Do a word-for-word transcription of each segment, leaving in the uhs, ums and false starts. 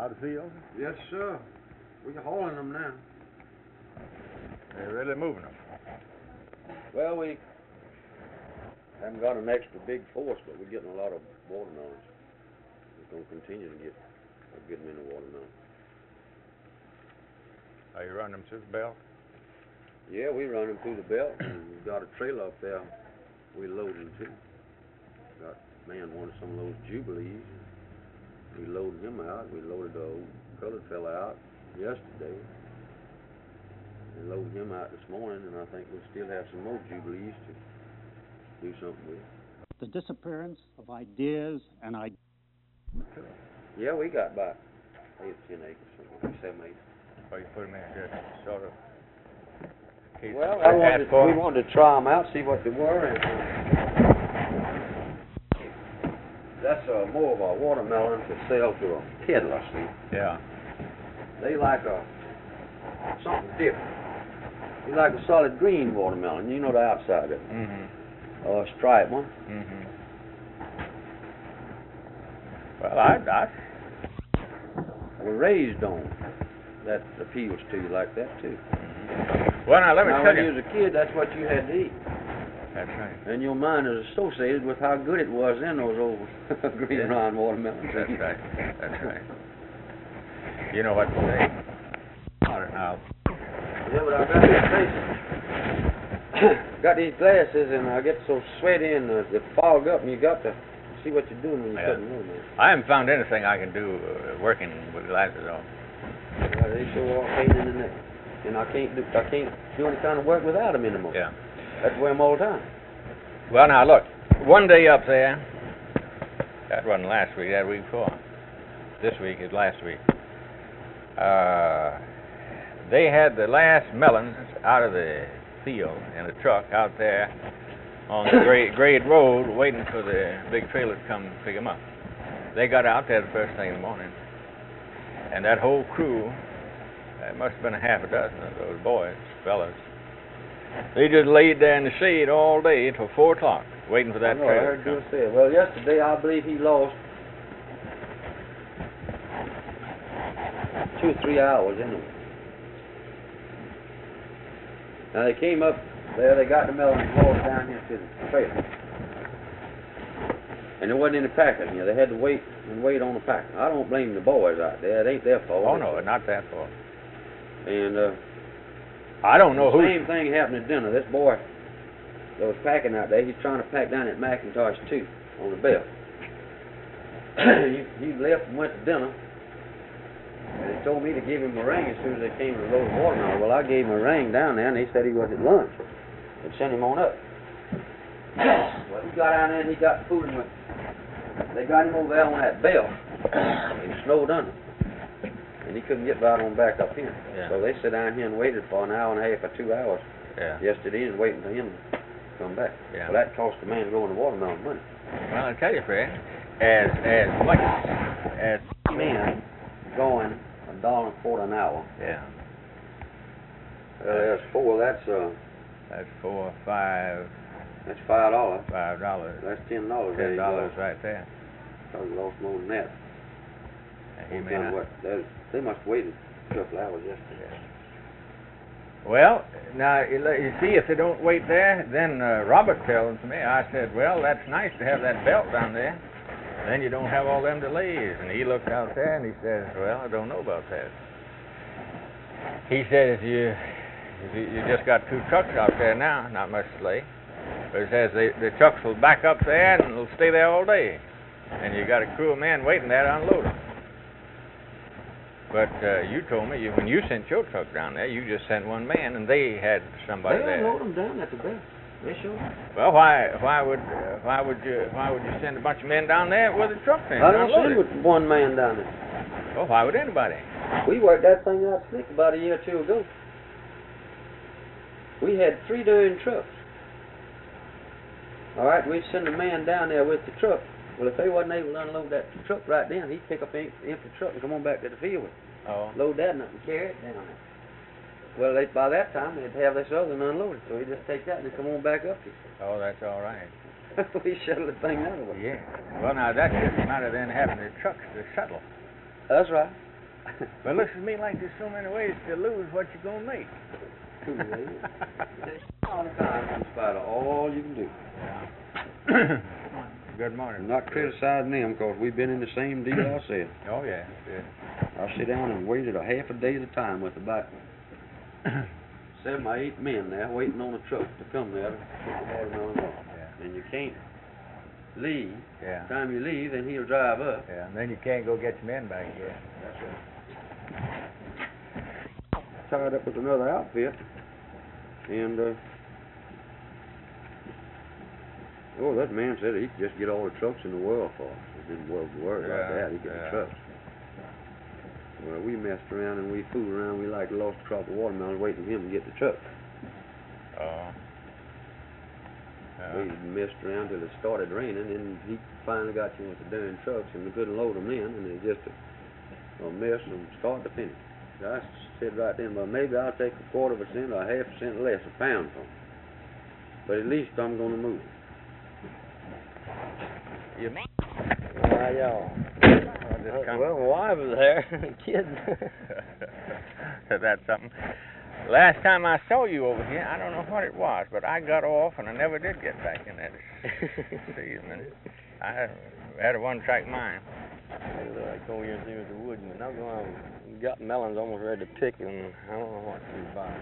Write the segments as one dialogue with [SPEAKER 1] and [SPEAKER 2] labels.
[SPEAKER 1] out of the field?
[SPEAKER 2] Yes, sir. We're hauling them now.
[SPEAKER 1] They're really moving them.
[SPEAKER 2] Well, we haven't got an extra big force, but we're getting a lot of watermelons. We're going to continue to get a good many watermelons.
[SPEAKER 1] Are you running them through the belt?
[SPEAKER 2] Yeah, we run them through the belt, and we've got a trailer up there we load them to. Got a man wanted some of those Jubilees. We loaded him out. We loaded the old colored fella out yesterday. We loaded him out this morning, and I think we'll still have some more Jubilees to do something with.
[SPEAKER 3] The disappearance of ideas and ideas.
[SPEAKER 2] Yeah, we got about eight or ten acres, something, seven acres.
[SPEAKER 1] Or you put them in just sort of.
[SPEAKER 2] Well, I wanted, we wanted to try them out, see what they were, and that's uh, more of a watermelon to sell to a peddler, see.
[SPEAKER 1] Yeah.
[SPEAKER 2] They like a something different. They like a solid green watermelon. You know the outside of it.
[SPEAKER 1] Mm-hmm.
[SPEAKER 2] Uh, striped one.
[SPEAKER 1] Mm-hmm. Well, I, I
[SPEAKER 2] were raised on. That appeals to you like that too.
[SPEAKER 1] Mm-hmm. Well, now let me
[SPEAKER 2] now,
[SPEAKER 1] tell
[SPEAKER 2] when
[SPEAKER 1] you.
[SPEAKER 2] you was a kid, that's what you had to eat.
[SPEAKER 1] That's right.
[SPEAKER 2] And your mind is associated with how good it was in those old green
[SPEAKER 1] yeah.
[SPEAKER 2] rind watermelons.
[SPEAKER 1] That's right. That's right. You know what to say. Now.
[SPEAKER 2] Yeah, but I got these glasses. got these glasses, and I get so sweaty and uh, they fog up, and you got to see what you're doing when you're
[SPEAKER 1] yeah.
[SPEAKER 2] cutting wood, man.
[SPEAKER 1] I haven't found anything I can do uh, working with glasses on.
[SPEAKER 2] Well, they sure are pain in the neck, and I can't do I can't do any kind of work without them anymore.
[SPEAKER 1] Yeah.
[SPEAKER 2] That's where I'm all the time.
[SPEAKER 1] Well, now look, one day up there. That wasn't last week. That week before. This week is last week. Uh, they had the last melons out of the field in a truck out there on the grade, grade road, waiting for the big trailer to come pick them up. They got out there the first thing in the morning, and that whole crew, it must have been a half a dozen of those boys, fellas, they just laid there in the shade all day until four o'clock, waiting for that
[SPEAKER 2] I know,
[SPEAKER 1] trailer
[SPEAKER 2] I heard
[SPEAKER 1] to come.
[SPEAKER 2] you say it. Well, yesterday I believe he lost two or three hours anyway. Now they came up there, they got the melons hauled down here to the trailer. And there wasn't any packing here. They had to wait and wait on the packing. I don't blame the boys out there. It ain't their fault.
[SPEAKER 1] Oh, no, not that fault.
[SPEAKER 2] And uh,
[SPEAKER 1] I don't know
[SPEAKER 2] the
[SPEAKER 1] who.
[SPEAKER 2] same thing happened at dinner. This boy that was packing out there, he's trying to pack down at Macintosh too on the belt. he, he left and went to dinner. And they told me to give him a ring as soon as they came to load the watermelon. Well, I gave him a ring down there, and they said he was at lunch. They sent him on up. Well, he got down there and he got fooling with. They got him over there on that belt. He snowed under, and he couldn't get right on back up here.
[SPEAKER 1] Yeah.
[SPEAKER 2] So they sat down here and waited for an hour and a half or two hours
[SPEAKER 1] Yeah.
[SPEAKER 2] yesterday, and waiting for him to come back.
[SPEAKER 1] Yeah.
[SPEAKER 2] Well, that cost the man going to watermelon money.
[SPEAKER 1] Well, I tell you, Fred, as as much as
[SPEAKER 2] Men going a dollar and quarter an hour.
[SPEAKER 1] yeah,
[SPEAKER 2] Well, there's four. That's uh,
[SPEAKER 1] that's four, five,
[SPEAKER 2] that's five dollars.
[SPEAKER 1] five dollars,
[SPEAKER 2] That's ten dollars.
[SPEAKER 1] ten dollars right there.
[SPEAKER 2] I lost more than that.
[SPEAKER 1] And he
[SPEAKER 2] One
[SPEAKER 1] may
[SPEAKER 2] time
[SPEAKER 1] not-
[SPEAKER 2] what? They, they must have waited a couple hours yesterday.
[SPEAKER 1] Well, now you le- you see, if they don't wait there, then uh, Robert tells me. I said, well, that's nice to have that belt down there. Then you don't have all them delays. And he looked out there and he says, well, I don't know about that. He said, if you if you, you just got two trucks out there now, not much delay. But he says the the trucks will back up there and they'll stay there all day. And you got a crew of men waiting there to unload them. But uh, you told me you, when you sent your truck down there, you just sent one man, and they had somebody
[SPEAKER 2] They
[SPEAKER 1] there.
[SPEAKER 2] unload them down at the belt. They sure.
[SPEAKER 1] Well, why why would uh, why would you why would you send a bunch of men down there with a truck then?
[SPEAKER 2] I don't
[SPEAKER 1] unload
[SPEAKER 2] send
[SPEAKER 1] it?
[SPEAKER 2] with one man down there.
[SPEAKER 1] Well, why would anybody?
[SPEAKER 2] We worked that thing out slick about a year or two ago. We had three darn trucks. All right, we'd send a man down there with the truck. Well, if they wasn't able to unload that truck right then, he'd pick up an empty truck and come on back to the field with it.
[SPEAKER 1] Oh.
[SPEAKER 2] Load that nut and carry it down there. Well, they, by that time, they'd have this other one unloaded, so he'd just take that and come on back up here.
[SPEAKER 1] Oh, that's all right.
[SPEAKER 2] We shuttled the thing out of it.
[SPEAKER 1] Yeah. Well, now that's just a matter of then having the trucks to shuttle.
[SPEAKER 2] That's right.
[SPEAKER 1] But it looks to me like there's so many ways to lose what you're gonna make.
[SPEAKER 2] Two ways. All the time, in spite of all you can do.
[SPEAKER 1] Yeah. Good morning.
[SPEAKER 2] I'm not criticizing them, because we've been in the same deal ourselves.
[SPEAKER 1] Oh, yeah, yeah.
[SPEAKER 2] I sit down and waited a half a day at a time with about seven or eight men there waiting on a truck to come there to put the watermelon off.
[SPEAKER 1] Yeah.
[SPEAKER 2] And you can't leave.
[SPEAKER 1] Yeah.
[SPEAKER 2] The time you leave, then he'll drive up.
[SPEAKER 1] Yeah, and then you can't go get your men back again.
[SPEAKER 2] That's right. Tied up with another outfit, and uh, oh, that man said he could just get all the trucks in the world for us. He didn't worry worry about
[SPEAKER 1] Yeah,
[SPEAKER 2] that. He get
[SPEAKER 1] yeah.
[SPEAKER 2] the trucks. Well, we messed around and we fooled around. We like lost a crop of watermelon waiting for him to get the truck.
[SPEAKER 1] Oh.
[SPEAKER 2] We messed around till it started raining, and he finally got you with the darn trucks, and we couldn't load them in, and it just a, a mess from start to finish. So I said right then, well, maybe I'll take a quarter of a cent or a half a cent less a pound from him. But at least I'm going to move it.
[SPEAKER 1] You
[SPEAKER 4] How y'all?
[SPEAKER 1] just come.
[SPEAKER 4] Well, my wife was there. Kids.
[SPEAKER 1] That's something. Last time I saw you over here, I don't know what it was, but I got off and I never did get back in that season. I had a one-track mind.
[SPEAKER 4] I come here and see Mister Wood, and I'm going. Got melons almost ready to pick, and I don't know what to buy.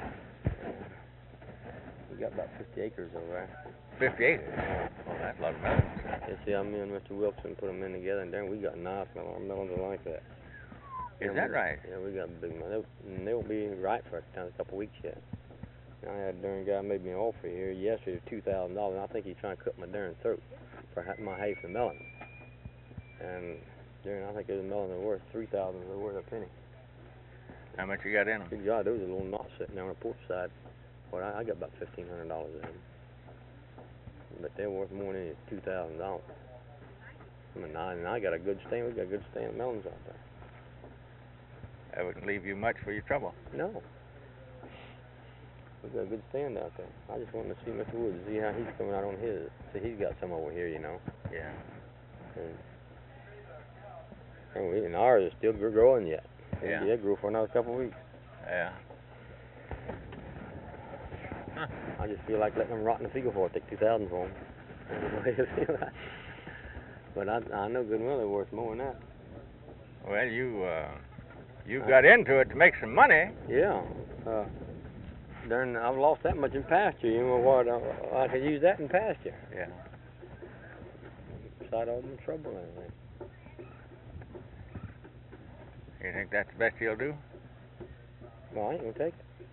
[SPEAKER 4] We got about fifty acres over there.
[SPEAKER 1] Fifty acres. Oh, that's a lot of melons.
[SPEAKER 4] You see, I me and Mister Wilson put them in together, and then we got nice melons. Our melons are like that.
[SPEAKER 1] Is that right?
[SPEAKER 4] Yeah, we got big melons. They, they won't be ripe for a couple of weeks yet. I had a darn guy made me an offer here yesterday for two thousand dollars, and I think he's trying to cut my darn throat for my hay for melons. And darn, I think those melons are worth three thousand dollars. They're worth a penny.
[SPEAKER 1] How much you got in them?
[SPEAKER 4] Good God, there was a little knot sitting there on the porch side. Well, I, I got about fifteen hundred dollars in them. But they're worth more than two thousand dollars. I mean, I, and I got a good stand. We got a good stand of melons out there.
[SPEAKER 1] That wouldn't leave you much for your trouble.
[SPEAKER 4] No. We got a good stand out there. I just wanted to see Mister Wood, see how he's coming out on his. See, he's got some over here, you know.
[SPEAKER 1] Yeah.
[SPEAKER 4] And, and, we, and ours is still gr- growing yet.
[SPEAKER 1] Yeah.
[SPEAKER 4] They'll grow for another couple of weeks.
[SPEAKER 1] Yeah. Huh.
[SPEAKER 4] I just feel like letting them rot in the field for it. Take two thousand for them. But I, I know good and well they're worth more than that.
[SPEAKER 1] Well, you uh, you got into it to make some money.
[SPEAKER 4] Yeah. Uh, darn, I've lost that much in pasture. You know what? I, I could use that in pasture.
[SPEAKER 1] Yeah.
[SPEAKER 4] Beside all my trouble and everything.
[SPEAKER 1] You think that's the best you'll do?
[SPEAKER 4] Well, I ain't gonna take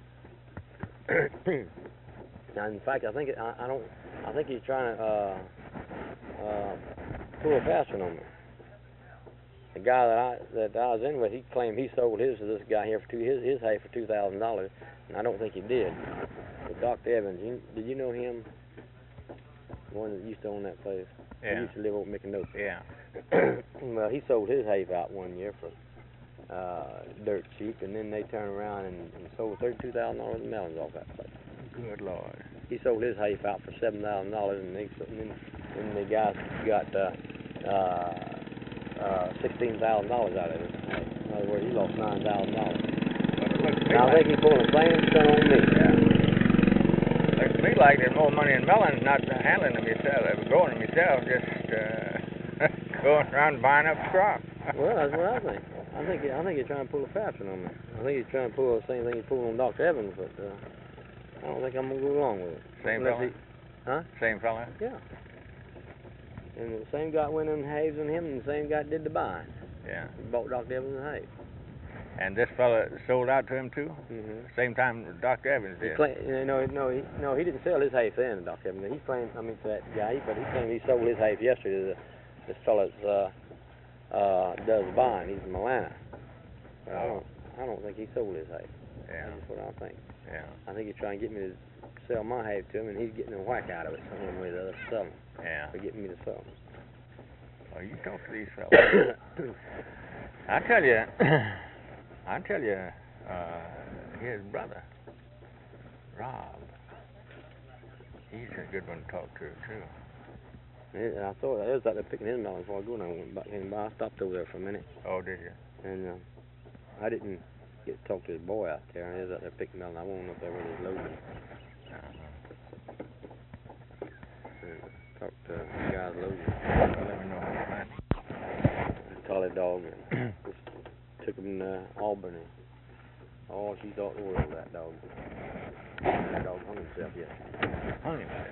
[SPEAKER 4] it. Now, in fact, I think it, I, I don't. I think he's trying to uh, uh, pull a fast one on me. The guy that I that I was in with, he claimed he sold his to this guy here for two his his hay for two thousand dollars, and I don't think he did. But Doctor Evans, you, did you know him? The one that used to own that place.
[SPEAKER 1] Yeah.
[SPEAKER 4] He used to live over McIndoe.
[SPEAKER 1] Yeah.
[SPEAKER 4] Well, he sold his hay out one year for uh, dirt cheap, and then they turned around and, and sold thirty-two thousand dollars in melons off that place.
[SPEAKER 1] Good Lord.
[SPEAKER 4] He sold his hay out for seven thousand dollars, and, they, and then and the guys got uh, uh, uh, sixteen thousand dollars out of it. In other words, he lost nine thousand dollars. Now I think he's pulling a same stunt on me.
[SPEAKER 1] Yeah. Looks to me like there's more money in melons, not handling them yourself, uh, growing them yourself, just uh, going around buying up the crop.
[SPEAKER 4] Well, that's what I think. I think I think he's trying to pull a fast one on me. I think he's trying to pull the same thing he's pulling on Doctor Evans, but uh, I don't think I'm gonna go along with it.
[SPEAKER 1] Same
[SPEAKER 4] Unless
[SPEAKER 1] fella?
[SPEAKER 4] he- Huh?
[SPEAKER 1] Same fella?
[SPEAKER 4] Yeah. And the same guy went in hays and him, and the same guy did the buying.
[SPEAKER 1] Yeah.
[SPEAKER 4] He bought Doctor Evans and hay.
[SPEAKER 1] And this fella sold out to him too?
[SPEAKER 4] Mm-hmm.
[SPEAKER 1] Same time Doctor Evans
[SPEAKER 4] He
[SPEAKER 1] did.
[SPEAKER 4] claimed, no, no, he, no, he didn't sell his hay then, Doctor Evans. He claimed, I mean, to that guy, but he claimed he sold his hay yesterday to the, this fella's uh, uh, does buying. He's from Atlanta. But I don't, I don't think he sold his hay.
[SPEAKER 1] Yeah.
[SPEAKER 4] That's what I think.
[SPEAKER 1] Yeah.
[SPEAKER 4] I think he's trying to get me to sell my hay to him, and he's getting a whack out of it some way or the other for selling.
[SPEAKER 1] Yeah.
[SPEAKER 4] For getting me to sell them.
[SPEAKER 1] Well, you talk to these fellas. I tell you, I tell you, uh, his brother, Rob, he's a good one to talk to too.
[SPEAKER 4] Yeah, I thought I was out there picking his melons before I go, and I went back in by. I stopped over there for a minute,
[SPEAKER 1] Oh, did you?
[SPEAKER 4] and uh, I didn't get to talk to his boy out there. He was out there picking melon. I went up there with his loading.
[SPEAKER 1] Uh-huh.
[SPEAKER 4] Talked to the guys loading.
[SPEAKER 1] Well, let me know when you find it.
[SPEAKER 4] Collie dog. And just took him to Albany. Oh, she thought the world of that dog. That dog hung himself yet.
[SPEAKER 1] Hung himself.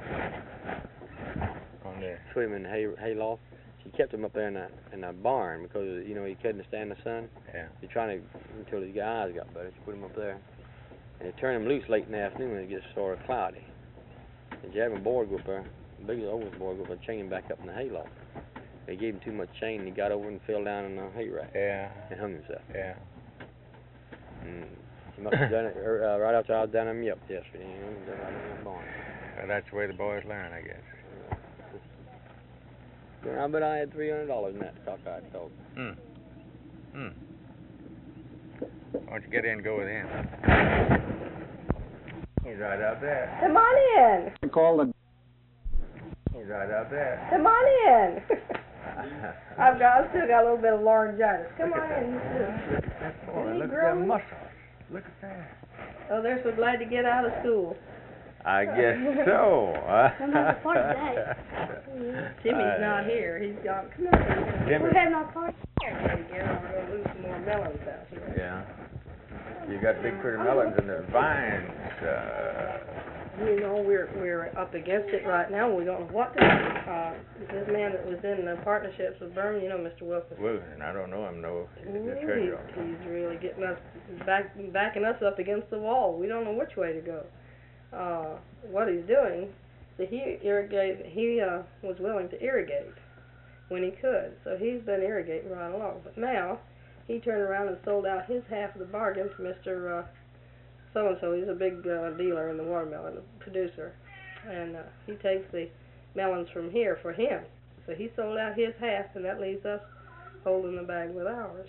[SPEAKER 1] On there.
[SPEAKER 4] Swimming hay hayloft. She kept him up there in a in a barn because you know he couldn't stand the sun.
[SPEAKER 1] Yeah.
[SPEAKER 4] She trying to until his eyes got better. She put him up there, and they turned him loose late in the afternoon when it gets sort of cloudy. And she had my boy go up there, the biggest oldest boy go up there, chain him back up in the hayloft. They gave him too much chain, and he got over and fell down in the hay rack.
[SPEAKER 1] Yeah.
[SPEAKER 4] And hung himself.
[SPEAKER 1] Yeah.
[SPEAKER 4] And he must have done it uh, right after I was down in Yelp yesterday. You know, done right in that barn.
[SPEAKER 1] Well, that's the way the boys learn, I guess.
[SPEAKER 4] I bet I had three hundred dollars in that cockeyed dog.
[SPEAKER 1] Hmm. Hmm. Why don't you get in and go with him? He's right out there.
[SPEAKER 5] Come on in.
[SPEAKER 3] Call the
[SPEAKER 1] He's right out there.
[SPEAKER 5] Come on in. I've got, I've still got a little bit of laryngitis. Come
[SPEAKER 1] Look
[SPEAKER 5] on
[SPEAKER 1] at
[SPEAKER 5] in.
[SPEAKER 1] that. Boy,
[SPEAKER 5] Isn't he
[SPEAKER 1] look at
[SPEAKER 5] growing?
[SPEAKER 1] them muscles. Look at that.
[SPEAKER 5] Oh, they're so glad to get out of school.
[SPEAKER 1] I guess so.
[SPEAKER 6] I'm at the party today.
[SPEAKER 5] Timmy's
[SPEAKER 1] Uh,
[SPEAKER 5] not here. He's gone. Come on in.
[SPEAKER 1] Timmy.
[SPEAKER 6] We're having our party.
[SPEAKER 5] Again, we're going to lose some more melons out here.
[SPEAKER 1] Yeah. You got big pretty melons in the vines. Uh,
[SPEAKER 5] You know, we're we're up against it right now. We don't know what to do. Uh, this man that was in the partnerships with Berman, you know, Mister Wilkins.
[SPEAKER 1] Wilson, I don't know him, no. He's
[SPEAKER 5] Ooh,
[SPEAKER 1] the
[SPEAKER 5] he's,
[SPEAKER 1] treasurer. of it.
[SPEAKER 5] he's really getting us back, backing us up against the wall. We don't know which way to go. Uh, what he's doing, so he irrigate. He uh, was willing to irrigate when he could, so he's been irrigating right along. But now he turned around and sold out his half of the bargain to Mister Uh, so and so. He's a big uh, dealer in the watermelon, producer, and uh, he takes the melons from here for him. So he sold out his half, and that leaves us holding the bag with ours.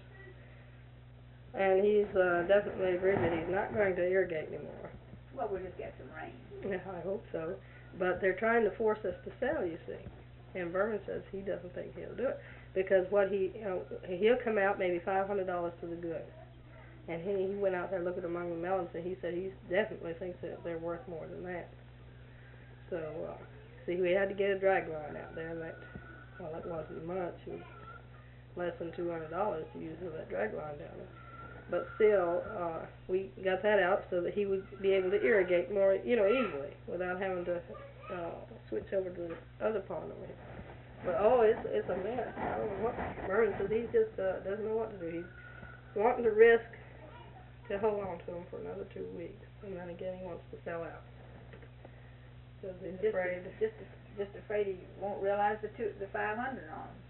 [SPEAKER 5] And he's uh, definitely agreed that he's not going to irrigate anymore.
[SPEAKER 6] Well, we'll just get some rain.
[SPEAKER 5] Yeah, I hope so. But they're trying to force us to sell, you see. And Berman says he doesn't think he'll do it because what he you know, he'll come out maybe five hundred dollars to the good. And he he went out there looking among the melons, and he said he definitely thinks that they're worth more than that. So uh, see, we had to get a drag line out there, and that well, it wasn't much. It was less than two hundred dollars to use that drag line down there. But still, uh, we got that out so that he would be able to irrigate more, you know, easily without having to uh, switch over to the other pond over here. But oh, it's it's a mess. I don't know what Mervin says. He just uh, doesn't know what to do. He's wanting to risk to hold on to them for another two weeks, and then again he wants to sell out because he's
[SPEAKER 6] Just,
[SPEAKER 5] afraid.
[SPEAKER 6] just, just afraid he won't realize the two, the five hundred on him.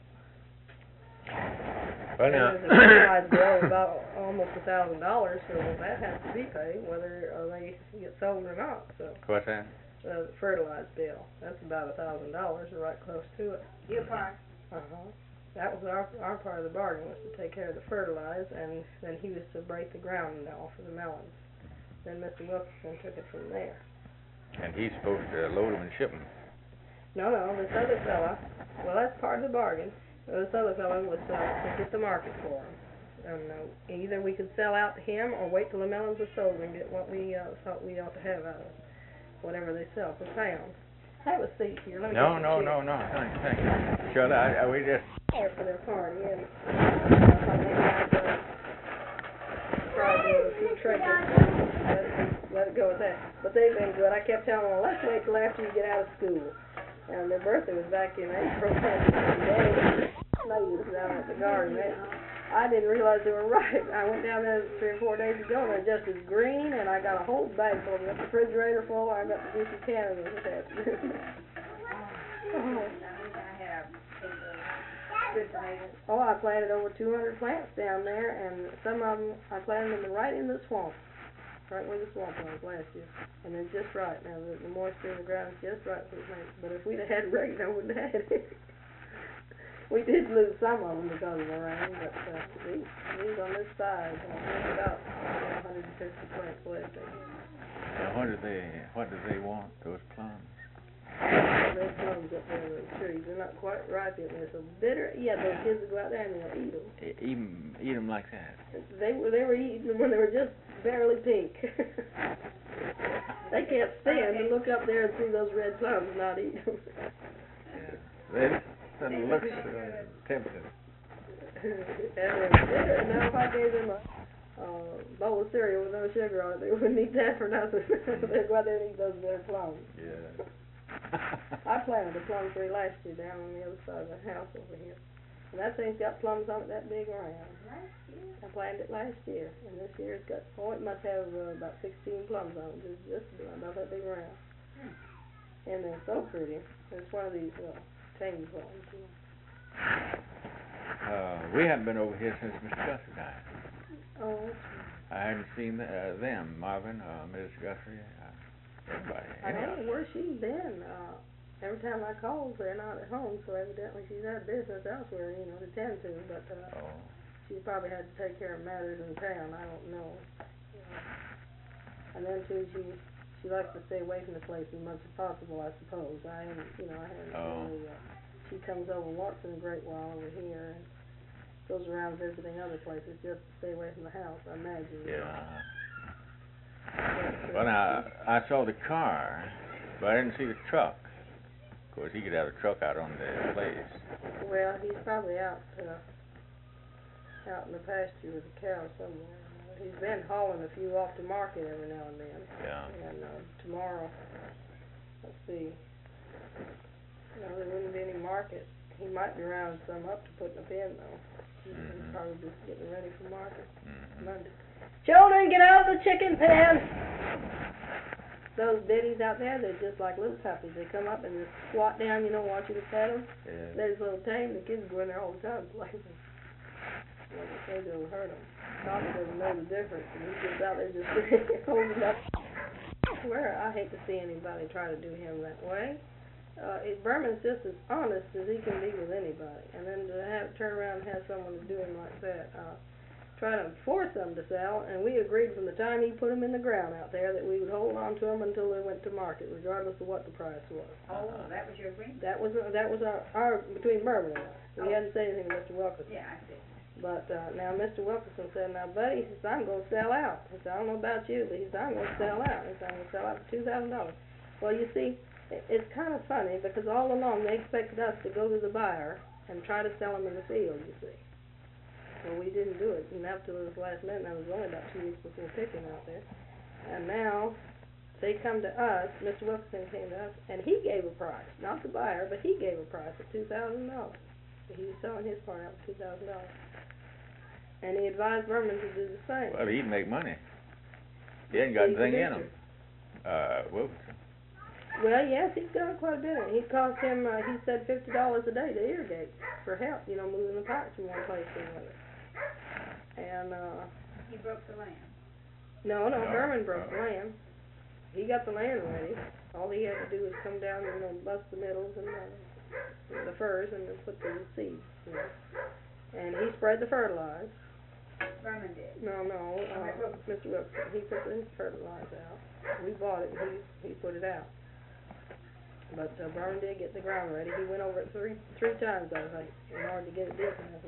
[SPEAKER 1] well, now,
[SPEAKER 5] There's a fertilizer bill of about almost a thousand dollars, so that has to be paid whether uh, they get sold or not. So
[SPEAKER 1] what's that?
[SPEAKER 5] uh, the fertilizer bill, that's about a thousand dollars, or right close to it.
[SPEAKER 6] Your part.
[SPEAKER 5] Uh huh. That was our our part of the bargain, was to take care of the fertilize, and then he was to break the ground now for the melons. Then Mister Wilkinson took it from there.
[SPEAKER 1] And he's supposed to load them and ship them.
[SPEAKER 5] No, no, this other fella, well, that's part of the bargain. This other fella was uh, to get the market for him. And uh, either we could sell out to him or wait till the melons are sold and get what we uh, thought we ought to have out of whatever they sell per pound. Have a seat here. Let me
[SPEAKER 1] No,
[SPEAKER 5] get
[SPEAKER 1] no,
[SPEAKER 5] the
[SPEAKER 1] no, no, thank you, thank you. Shirley, I, I, we just,
[SPEAKER 5] chair for their party, and uh, I think I'd uh, try to do a few tricks. Let it, let it go with that. But they've been good. I kept telling them, well, let's wait till after you get out of school. And their birthday was back in April. They natives down at the garden. They, I didn't realize they were right. I went down there three or four days ago, and they're just as green, and I got a whole bag full. I got the refrigerator full. I got the juicy cannon this afternoon. Oh. Oh, I planted over two hundred plants down there, and some of them, I planted them right in the swamp, right where the swamp was last year. And they're just right now. The, the moisture in the ground is just right for the plants. But if we'd have had rain, I wouldn't have had it. We did lose some of them because of the rain, but uh, these, these on this side, I think about one hundred fifty plants left.
[SPEAKER 1] now what do they, what do they want, those plums?
[SPEAKER 5] red plums up there in those trees. They're not quite ripe yet. They're so bitter. Yeah, those kids will go out there and they'll eat them.
[SPEAKER 1] E- Eat 'em, eat 'em like that.
[SPEAKER 5] They were they were eating them when they were just barely pink. They can't stand to look up there and see those red plums and not eat them.
[SPEAKER 1] They, that looks uh, tempting.
[SPEAKER 5] And they're bitter. Now if I gave them a uh, bowl of cereal with no sugar on it, they wouldn't eat that for nothing. They'd go out there and eat those bitter plums.
[SPEAKER 1] Yeah.
[SPEAKER 5] I planted a plum tree last year down on the other side of the house over here. And that thing's got plums on it that big around. I planted it last year, and this year it's got, oh, it must have uh, about sixteen plums on it, just, just about that big around. And they're so pretty. It's one of these uh, tame plums. You know.
[SPEAKER 1] Uh, we haven't been over here since Mister Guthrie died.
[SPEAKER 5] Oh,
[SPEAKER 1] I hadn't seen uh, them, Marvin, uh, Missus Guthrie, uh, everybody.
[SPEAKER 5] I
[SPEAKER 1] any
[SPEAKER 5] don't
[SPEAKER 1] of
[SPEAKER 5] know where she's been. Uh, every time I call, they're not at home, so evidently she's had business elsewhere, you know, to tend to. But uh,
[SPEAKER 1] Oh.
[SPEAKER 5] she's probably had to take care of matters in town. I don't know. You know. And then too, she she likes to stay away from the place as much as possible, I suppose. I haven't, you know, I haven't
[SPEAKER 1] Oh.
[SPEAKER 5] really. Uh, she comes over once in a great while over here and goes around visiting other places just to stay away from the house, I imagine.
[SPEAKER 1] Yeah.
[SPEAKER 5] But, uh,
[SPEAKER 1] Well, now, I saw the car, but I didn't see the truck. Of course, he could have a truck out on the place.
[SPEAKER 5] Well, he's probably out uh, out in the pasture with the cow somewhere. He's been hauling a few off to market every now and then.
[SPEAKER 1] Yeah.
[SPEAKER 5] And uh, tomorrow, let's see, no, there wouldn't be any market. He might be rounding some up to put in a pen, though. He's
[SPEAKER 1] Mhm.
[SPEAKER 5] probably just getting ready for market
[SPEAKER 1] Mhm.
[SPEAKER 5] Monday. Children, get out of the chicken pen! Those biddies out there, they're just like little puppies. They come up and just squat down, you know, want you to pet them.
[SPEAKER 1] Yeah.
[SPEAKER 5] They're just a little tame. The kids go in there all the time playing. Like I say, they'll hurt them. Tommy doesn't know the difference, and he's just out there just holding up. Where I hate to see anybody try to do him that way. Uh, it, Berman's just as honest as he can be with anybody, and then to have turn around and have someone to do him like that, uh, try to force them to sell. And we agreed from the time he put them in the ground out there that we would hold on to them until they went to market, regardless of what the price was.
[SPEAKER 6] Oh, that was your agreement?
[SPEAKER 5] That was that was our, our between Berman and I. We
[SPEAKER 6] Oh.
[SPEAKER 5] hadn't said anything to Mister Wilkerson.
[SPEAKER 6] Yeah, I see.
[SPEAKER 5] But uh, now Mister Wilkerson said, "Now, buddy," he says, "I'm going to sell out." He said, "I don't know about you, but he said, I'm going to sell out." He said, "I'm going to sell out for two thousand dollars." Well, you see, it, it's kind of funny because all along they expected us to go to the buyer and try to sell them in the field. You see, well, we didn't do it, and up to this last minute, and that was only about two weeks before picking out there. And now they come to us. Mister Wilkerson came to us, and he gave a price, not the buyer, but he gave a price of two thousand dollars. He was selling his part out for two thousand dollars. And he advised Berman to do the same.
[SPEAKER 1] Well, he'd make money. He ain't got
[SPEAKER 5] He's a
[SPEAKER 1] anything in
[SPEAKER 5] butcher.
[SPEAKER 1] him. Uh, Wilkerson.
[SPEAKER 5] Well, yes, he's done quite a bit. He cost him, uh, he said, fifty dollars a day to irrigate for help, you know, moving the pipes from one place to another. And, uh,
[SPEAKER 6] He broke the land.
[SPEAKER 5] no, no,
[SPEAKER 1] No.
[SPEAKER 5] Berman broke the
[SPEAKER 1] Oh.
[SPEAKER 5] land. He got the land ready. All he had to do was come down, you know, bust the middles and uh, the furs and then put the seeds, you know. And he spread the fertilizer.
[SPEAKER 6] Berman did.
[SPEAKER 5] No, no, uh,
[SPEAKER 6] Wilkerson.
[SPEAKER 5] Mister Wilkerson, he put his fertilizer out. We bought it, and he, he put it out. But, uh, Berman did get the ground ready. He went over it three, three times, I think, in order to get it decent, I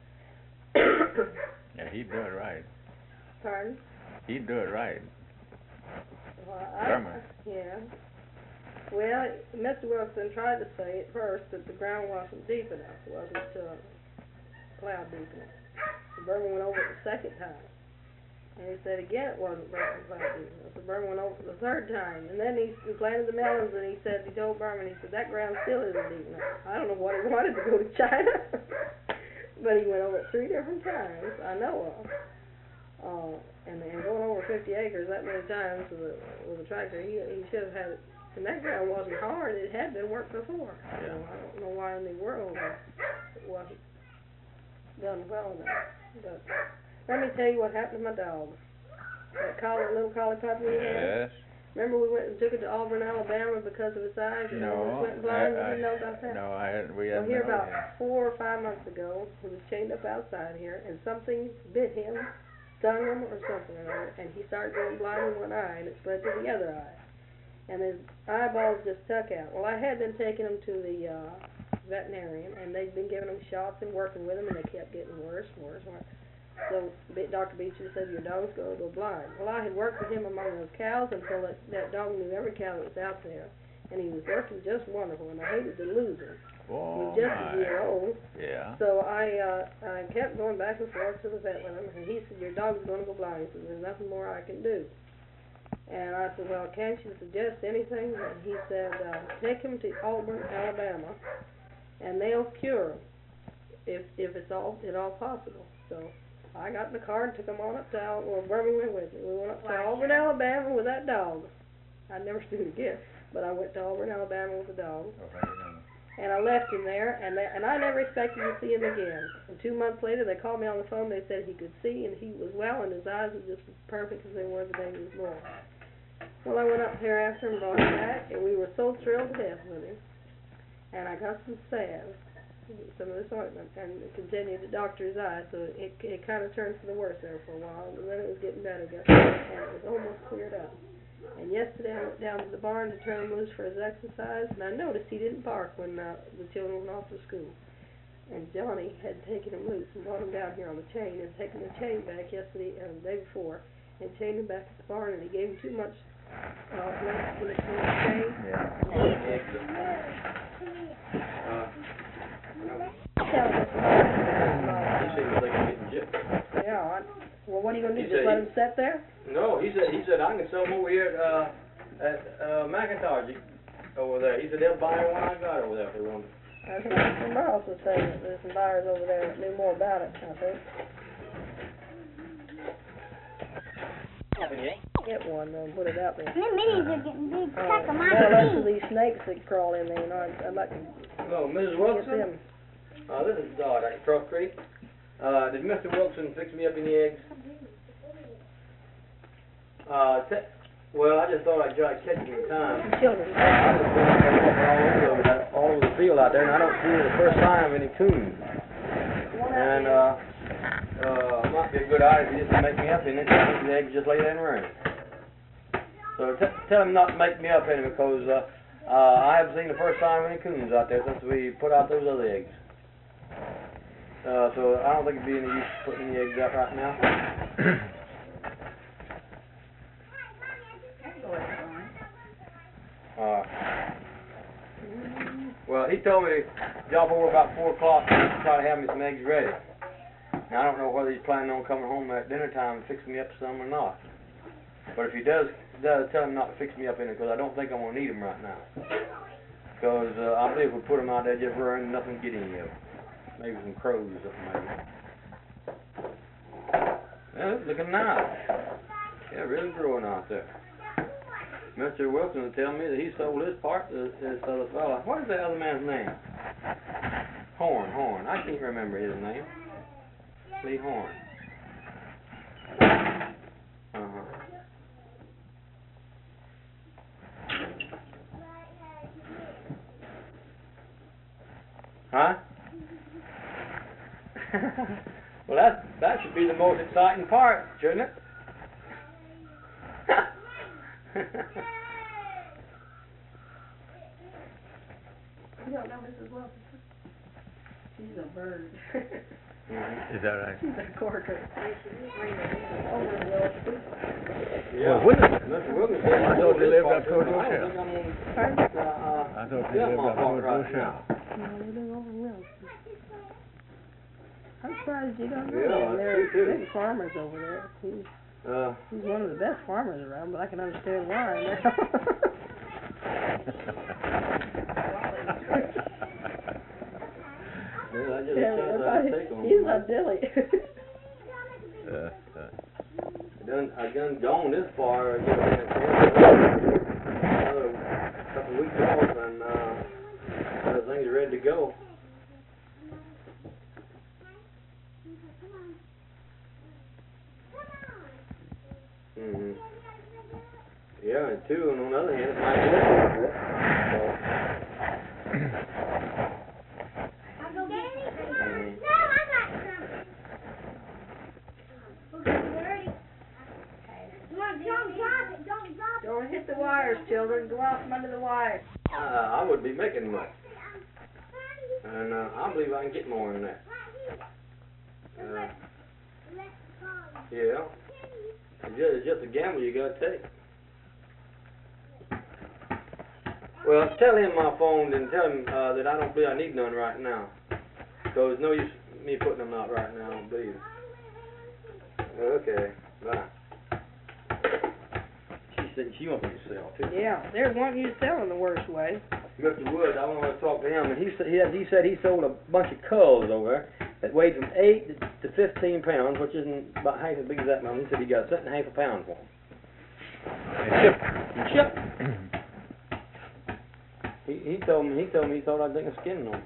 [SPEAKER 5] think.
[SPEAKER 1] Yeah, he'd do it right.
[SPEAKER 5] Pardon?
[SPEAKER 1] He'd do it right.
[SPEAKER 5] Well, I,
[SPEAKER 1] Berman.
[SPEAKER 5] yeah. Well, Mister Wilkerson tried to say at first that the ground wasn't deep enough. It wasn't, uh, plowed deep enough. So Berman went over it the second time. And he said again it wasn't plowed deep enough. So Berman went over it the third time. And then he, he planted the melons and he said, he told Berman, he said, that ground still isn't deep enough. I don't know what he wanted to go to China. But he went over it three different times, I know of. Uh, and, and going over fifty acres that many times with a, with a tractor, he, he should have had it. And that ground wasn't hard. It had been worked before.
[SPEAKER 1] Yeah.
[SPEAKER 5] So I don't know why in the world it wasn't done well enough. But let me tell you what happened to my dog. That collie, little collie puppy we had.
[SPEAKER 1] Yes.
[SPEAKER 5] Remember we went and took it to Auburn, Alabama because of its eyes? And it
[SPEAKER 1] No.
[SPEAKER 5] went blind.
[SPEAKER 1] I, I,
[SPEAKER 5] You didn't know about that?
[SPEAKER 1] No, I hadn't. We
[SPEAKER 5] Well,
[SPEAKER 1] hadn't
[SPEAKER 5] here
[SPEAKER 1] been over
[SPEAKER 5] about
[SPEAKER 1] here.
[SPEAKER 5] four or five months ago, he was chained up outside here, and something bit him, stung him, or something or other, and he started going blind in one eye, and it spread to the other eye. and his eyeballs just stuck out. Well, I had been taking him to the uh, veterinarian, and they'd been giving him shots and working with him, and they kept getting worse and worse and worse. So Doctor Beecher said, your dog's going to go blind. Well, I had worked with him among those cows until that, that dog knew every cow that was out there, and he was working just wonderful, and I hated to lose him.
[SPEAKER 1] Oh,
[SPEAKER 5] he was just
[SPEAKER 1] my.
[SPEAKER 5] a year old.
[SPEAKER 1] Yeah.
[SPEAKER 5] So I uh, I kept going back and forth to the vet with him, and he said, your dog's going to go blind. He said, there's nothing more I can do. And I said, well, can't you suggest anything? And he said, uh, take him to Auburn, Alabama, and they'll cure him if if it's all at all possible. So I got in the car and took him on up to Al- well, Birmingham with me. We went up to Auburn, Alabama with that dog. I'd never seen it again, but I went to Auburn, Alabama with the dog. And I left him there, and they, and I never expected to see him again. And two months later, they called me on the phone. They said he could see, and he was well, and his eyes were just as perfect as they were the day he was born. Well, I went up there after him, brought him back, and we were so thrilled to death with him. And I got some salve, some of this ointment, and it continued to doctor his eyes, so it it kind of turned for the worse there for a while, and then it was getting better again, and it was almost cleared up. And yesterday I went down to the barn to turn him loose for his exercise, and I noticed he didn't bark when uh, the children went off to school. And Johnny had taken him loose and brought him down here on the chain and taken the chain back yesterday and the day before and chained him back at the barn, and he gave him too much uh, length with the chain.
[SPEAKER 1] Yeah.
[SPEAKER 5] Yeah, I, well, what are you going to do,
[SPEAKER 4] He
[SPEAKER 5] just
[SPEAKER 4] said
[SPEAKER 5] let
[SPEAKER 4] he-
[SPEAKER 5] him sit there?
[SPEAKER 4] No, he said he said I can sell them over here at uh, at uh, McIntosh over there. He said they'll buy one I got over there if they want.
[SPEAKER 5] I think Mister Miles was saying that there's some buyers over there that knew more about it, I think. Get one, though, and put it out there.
[SPEAKER 7] The minis are getting big.
[SPEAKER 5] Uh,
[SPEAKER 7] Suck 'em
[SPEAKER 5] well,
[SPEAKER 7] out
[SPEAKER 5] those
[SPEAKER 7] of
[SPEAKER 5] are these snakes that crawl in there, you know, I'd, I'd like to
[SPEAKER 4] No, Missus
[SPEAKER 5] get
[SPEAKER 4] Wilson.
[SPEAKER 5] them.
[SPEAKER 4] Uh, this is Dodd at Cross Creek. Uh, did Mister Wilson fix me up any eggs? Uh, te- well, I just thought I'd try to catch him in time.
[SPEAKER 5] Children.
[SPEAKER 4] Uh, I just been up there walking all over, the, all over the field out there, and I don't see the first time any coons. And uh, uh, might be a good idea just to make me up in it. And the eggs just lay there in the rain. So t- tell him not to make me up in it because uh, uh, I haven't seen the first time any coons out there since we put out those other eggs. Uh, so I don't think it'd be any use putting any eggs out right now. Uh, well, he told me drop over about four o'clock and try to have me some eggs ready. Now I don't know whether he's planning on coming home at dinner time and fixing me up some or not. But if he does, does tell him not to fix me up in it because I don't think I'm gonna need them right now. Because uh, I believe if we put them out there just running, nothing get any of them. Maybe some crows or something maybe. Yeah, it's looking nice. Yeah, really growing out there. Mister Wilson will tell me that he sold his part to this other fella. What is the other man's name? Horn, Horn. I can't remember his name. Lee Horn. Uh-huh. Huh? Well, that that should be the most exciting part, shouldn't it?
[SPEAKER 5] You don't know Missus Wilson? She's a bird.
[SPEAKER 4] Mm-hmm.
[SPEAKER 1] Is that right?
[SPEAKER 5] She's a corker. Over the Wilson.
[SPEAKER 4] Yeah.
[SPEAKER 1] Well, when-
[SPEAKER 4] Mister Wilson said
[SPEAKER 1] I thought they lived up towards
[SPEAKER 4] I don't
[SPEAKER 1] Rochelle.
[SPEAKER 4] think I'm gonna,
[SPEAKER 5] Pardon?
[SPEAKER 4] uh,
[SPEAKER 1] I thought they
[SPEAKER 4] yeah,
[SPEAKER 1] lived
[SPEAKER 4] my
[SPEAKER 1] up
[SPEAKER 4] fault
[SPEAKER 1] towards
[SPEAKER 4] right
[SPEAKER 1] Rochelle.
[SPEAKER 5] No, they live over in Wilson. I'm surprised you don't know
[SPEAKER 4] Yeah,
[SPEAKER 5] that.
[SPEAKER 4] I
[SPEAKER 5] There
[SPEAKER 4] do too.
[SPEAKER 5] are big farmers over there. He's,
[SPEAKER 4] Uh,
[SPEAKER 5] he's one of the best farmers around, but I can understand why now.
[SPEAKER 4] yeah, I just
[SPEAKER 5] Yeah,
[SPEAKER 4] a chance
[SPEAKER 5] I-
[SPEAKER 4] I take on
[SPEAKER 5] he's
[SPEAKER 4] him.
[SPEAKER 5] a dilly.
[SPEAKER 1] Uh, uh,
[SPEAKER 4] I done, I done gone this far, you know, in a chance. Another couple of weeks off, and uh, everything's ready to go. Mm-hmm. Yeah, and two, and on the other hand, it might be less than
[SPEAKER 7] I'll go get any.
[SPEAKER 4] Mhm.
[SPEAKER 7] No, I got some. Okay, you ready? You want to don't drop it, don't drop it.
[SPEAKER 5] Go ahead. hit the wires, children. Go out from under the wires.
[SPEAKER 4] Uh, I would be making much. And uh, I believe I can get more than that. Uh, yeah. It's just, it's just a gamble you gotta take. Well, tell him my phone and tell him uh, that I don't believe I need none right now. So there's no use me putting them out right now, I don't believe. Okay, bye. She said she wants me to sell too.
[SPEAKER 5] Yeah, they're wanting you to sell in the worst way.
[SPEAKER 4] Mister Woods, I want to talk to him, and he said he, had, he said he sold a bunch of culls over there that weighed from eight to fifteen pounds, which isn't about half as big as that mountain. He said he got a cent and a half a pound for them.
[SPEAKER 1] And shipped.
[SPEAKER 4] And shipped. He he told me he told me he thought I'd think of skinning them.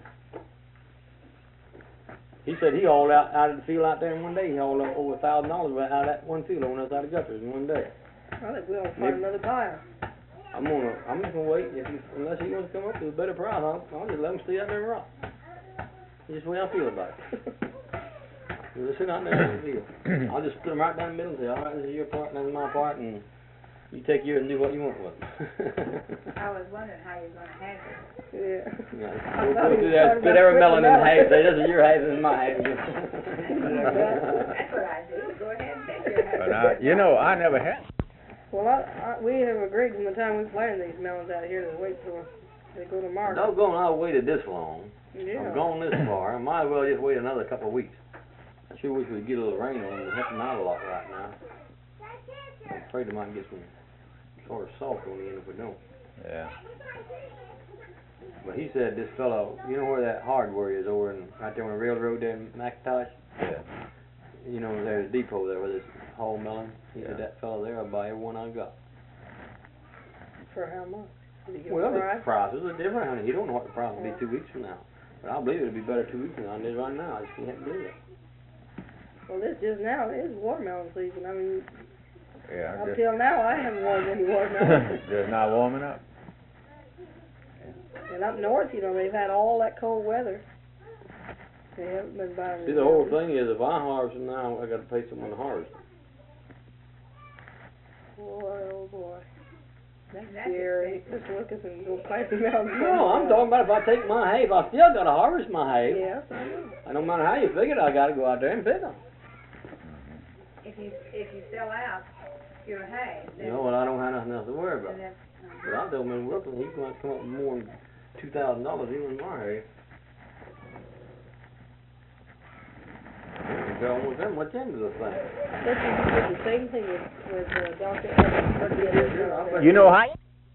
[SPEAKER 4] He said he hauled out out of the field out there in one day. He hauled out over a thousand dollars out of that one field on the other side of Guthers in one day.
[SPEAKER 5] I think we'll find another buyer.
[SPEAKER 4] I'm gonna I'm just gonna wait if he, unless he wants to come up with a better price. I'll, I'll just let him stay out there and rock. That's just the way I feel about it. Just sit out there and feel. I'll just put him right down the middle and say, all right, this is your part, and this is my part, and you take yours and do what you want with it.
[SPEAKER 6] I was wondering how you're gonna handle it.
[SPEAKER 5] Yeah.
[SPEAKER 4] Yeah, we'll go through that, split every melon in half, say this is your half, this is my half.
[SPEAKER 6] That's what I do. Go ahead and take your
[SPEAKER 1] But I, you know, I never had.
[SPEAKER 5] Well, I, I, we have agreed from the time we planted these melons out here to wait till they go to market.
[SPEAKER 4] Doggone, I waited this long.
[SPEAKER 5] Yeah.
[SPEAKER 4] I'm gone this far. I might as well just wait another couple of weeks. I sure wish we'd get a little rain on them to help them out a lot right now. I'm afraid they might get some sort of salt on the end if we don't.
[SPEAKER 1] Yeah.
[SPEAKER 4] But he said this fellow, you know where that hardware is over in, right there on the railroad there in McIntosh?
[SPEAKER 1] Yeah.
[SPEAKER 4] You know, there's a depot there where this whole melon. He
[SPEAKER 1] Yeah.
[SPEAKER 4] said that fellow there will buy every one I got.
[SPEAKER 5] For how much? Did he give
[SPEAKER 4] Well,
[SPEAKER 5] a
[SPEAKER 4] the
[SPEAKER 5] price?
[SPEAKER 4] prices are different, honey. You don't know what the price will be two weeks from now. But I believe it'll be better two weeks from now than it is right now. I just can't believe it.
[SPEAKER 5] Well, this just now is watermelon season. I mean,
[SPEAKER 1] Yeah.
[SPEAKER 5] up
[SPEAKER 1] Just,
[SPEAKER 5] till now I haven't wanted any watermelon.
[SPEAKER 1] just not warming up.
[SPEAKER 5] And up north, you know, they've had all that cold weather. They haven't been buying.
[SPEAKER 4] See, the whole thing is if I harvest them now, I got to pay someone to harvest them.
[SPEAKER 5] Boy, oh boy. That's
[SPEAKER 6] That's
[SPEAKER 5] scary. Just look at them go piping out.
[SPEAKER 4] No, I'm talking about if I take my hay, I still got to harvest my hay.
[SPEAKER 5] Yes, I know.
[SPEAKER 4] And no matter how you figure it, I got to go out there and pick them.
[SPEAKER 6] If you if you sell out your hay, then
[SPEAKER 4] You know, well, I don't have nothing else to worry about.
[SPEAKER 6] then that's
[SPEAKER 4] But I told him in Brooklyn he's going to come up with more than two thousand dollars even in my hay. You go with them, what's into the thing?
[SPEAKER 5] But you did the same thing with, with uh, Doctor Evans.
[SPEAKER 1] You know how?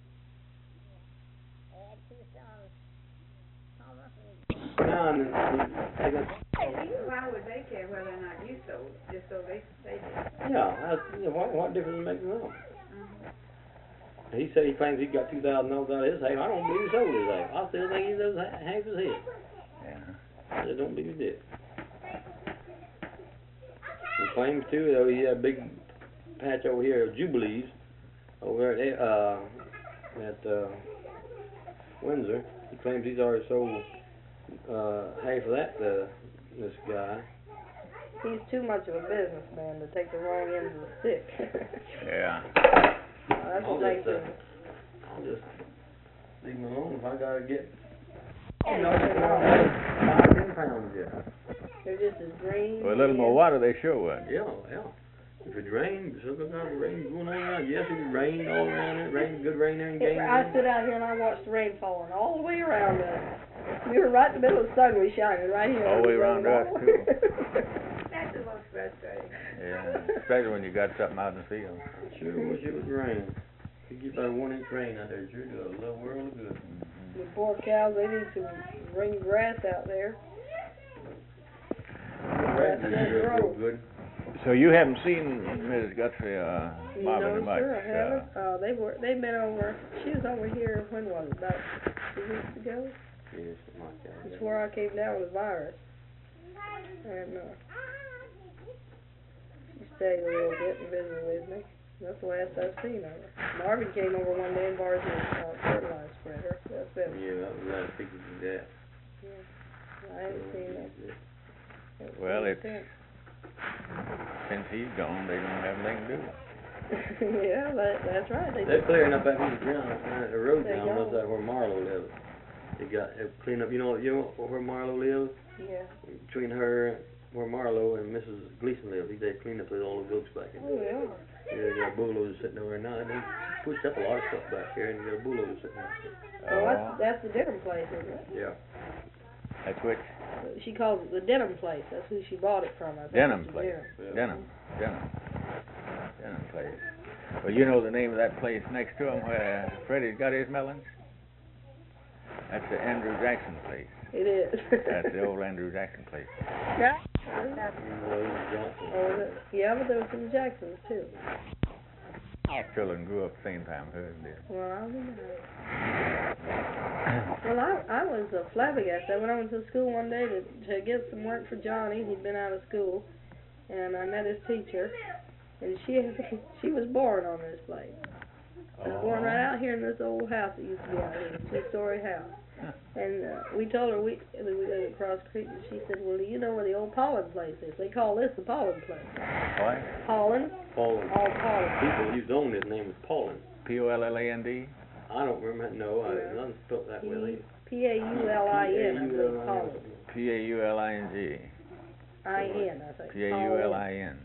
[SPEAKER 4] Now, and, and they got,
[SPEAKER 6] why would they care whether or not you sold? Just so they they did.
[SPEAKER 4] yeah, that's, you know, what, what difference does it make to them? He said he claims he got two thousand dollars out of his hay. I don't believe he sold his hay. I still think he does ha- half his his.
[SPEAKER 1] Yeah.
[SPEAKER 4] I just don't believe he did. He claims too, though, he had a big patch over here of Jubilees over at uh at uh Windsor. He claims he's already sold uh half of that to this guy.
[SPEAKER 5] He's too much of a businessman to take the wrong end of the stick.
[SPEAKER 1] Yeah.
[SPEAKER 5] Uh, that's
[SPEAKER 4] I'll
[SPEAKER 5] what makes
[SPEAKER 4] just, uh,
[SPEAKER 5] him.
[SPEAKER 4] I'll just leave him alone if I gotta get
[SPEAKER 5] Oh,
[SPEAKER 4] no, five, ten pounds yet.
[SPEAKER 5] They're just as green.
[SPEAKER 1] With a little more water, they sure would.
[SPEAKER 4] Yeah, yeah. If it rained, so look how the rain going on around. Yes, it rained all around it. Rained, good rain there in
[SPEAKER 5] It,
[SPEAKER 4] Gainesville.
[SPEAKER 5] I stood out here and I watched the rain falling all the way around us. We were right in the middle of the sun. We shining right here.
[SPEAKER 1] All the way around us, too.
[SPEAKER 6] That's the most frustrating.
[SPEAKER 1] Yeah. Especially when you got something out in the field.
[SPEAKER 4] Sure wish it was rain. You get about a one inch rain out there, it sure do a little world of good.
[SPEAKER 5] The poor cows, they need some green grass out there.
[SPEAKER 4] Grass is
[SPEAKER 5] That's
[SPEAKER 4] real, real
[SPEAKER 5] grow.
[SPEAKER 4] good.
[SPEAKER 1] So you haven't seen Missus Guthrie uh,
[SPEAKER 5] No,
[SPEAKER 1] bothering much?
[SPEAKER 5] sir, I
[SPEAKER 1] uh,
[SPEAKER 5] haven't. Uh, they were, they've been over, she was over here, when was it, about two weeks ago?
[SPEAKER 4] Yeah, something like that.
[SPEAKER 5] It's where I came down with the virus. And, uh, she stayed a little bit and visited with me. That's the last I've seen of her. Marvin came over one day and borrowed his uh, fertilizer spreader. That's it.
[SPEAKER 4] Yeah, that was last week we did that.
[SPEAKER 5] Yeah. I haven't seen that.
[SPEAKER 1] Well, it's-
[SPEAKER 5] since.
[SPEAKER 1] Since he's gone, they don't have anything to do.
[SPEAKER 5] Yeah, that, that's right. They
[SPEAKER 4] They're clearing up that piece of ground, uh, the road
[SPEAKER 5] They
[SPEAKER 4] down on
[SPEAKER 5] go.
[SPEAKER 4] the other side where Marlowe lives. They got, they cleaned up, you know, you know where Marlowe lives?
[SPEAKER 5] Yeah.
[SPEAKER 4] Between her, where Marlowe and Missus Gleason live, they cleaned up all the goats back in.
[SPEAKER 5] Oh, yeah.
[SPEAKER 4] Yeah, they got bulldozers sitting over there now, and they pushed up a lot of stuff back here, and you got a bulldozer sitting there.
[SPEAKER 5] Well, that's, that's the Denham place, isn't it?
[SPEAKER 4] Yeah.
[SPEAKER 1] That's which?
[SPEAKER 5] She calls it the Denham place. That's who she bought it from. I think.
[SPEAKER 1] Denham
[SPEAKER 5] It's
[SPEAKER 1] place.
[SPEAKER 5] Denham.
[SPEAKER 1] Denham. Denham. Denham place. Well, you know the name of that place next to him where Freddie's got his melons? That's the Andrew Jackson place.
[SPEAKER 5] It is.
[SPEAKER 1] That's the old Andrew Jackson place.
[SPEAKER 5] Yeah.
[SPEAKER 4] Johnson.
[SPEAKER 5] Oh, the, yeah, but there was some Jacksons too.
[SPEAKER 1] Our children grew up the same time hers did.
[SPEAKER 5] Well, I'll be nice. Well, I I was uh, flabbergasted. I went over to school one day to to get some work for Johnny. He'd been out of school, and I met his teacher, and she she was born on this place. She was born right out here in this old house that used to be out here, a two-story house. And uh, we told her we that we lived across the creek, and she said, "Well, do you know where the old Pollard place is? They call this the Pollard place."
[SPEAKER 1] What?
[SPEAKER 5] Pollard.
[SPEAKER 4] Paulin.
[SPEAKER 5] All Pollard.
[SPEAKER 4] People used to own his name was Paulin.
[SPEAKER 1] P O L L A N D?
[SPEAKER 4] I don't remember, no, I,
[SPEAKER 5] Yeah.
[SPEAKER 4] nothing spelled that way.
[SPEAKER 5] P A U L I N, I believe, Pollard.
[SPEAKER 1] P A U L I N G.
[SPEAKER 5] I N, I think.
[SPEAKER 1] P A U L I N.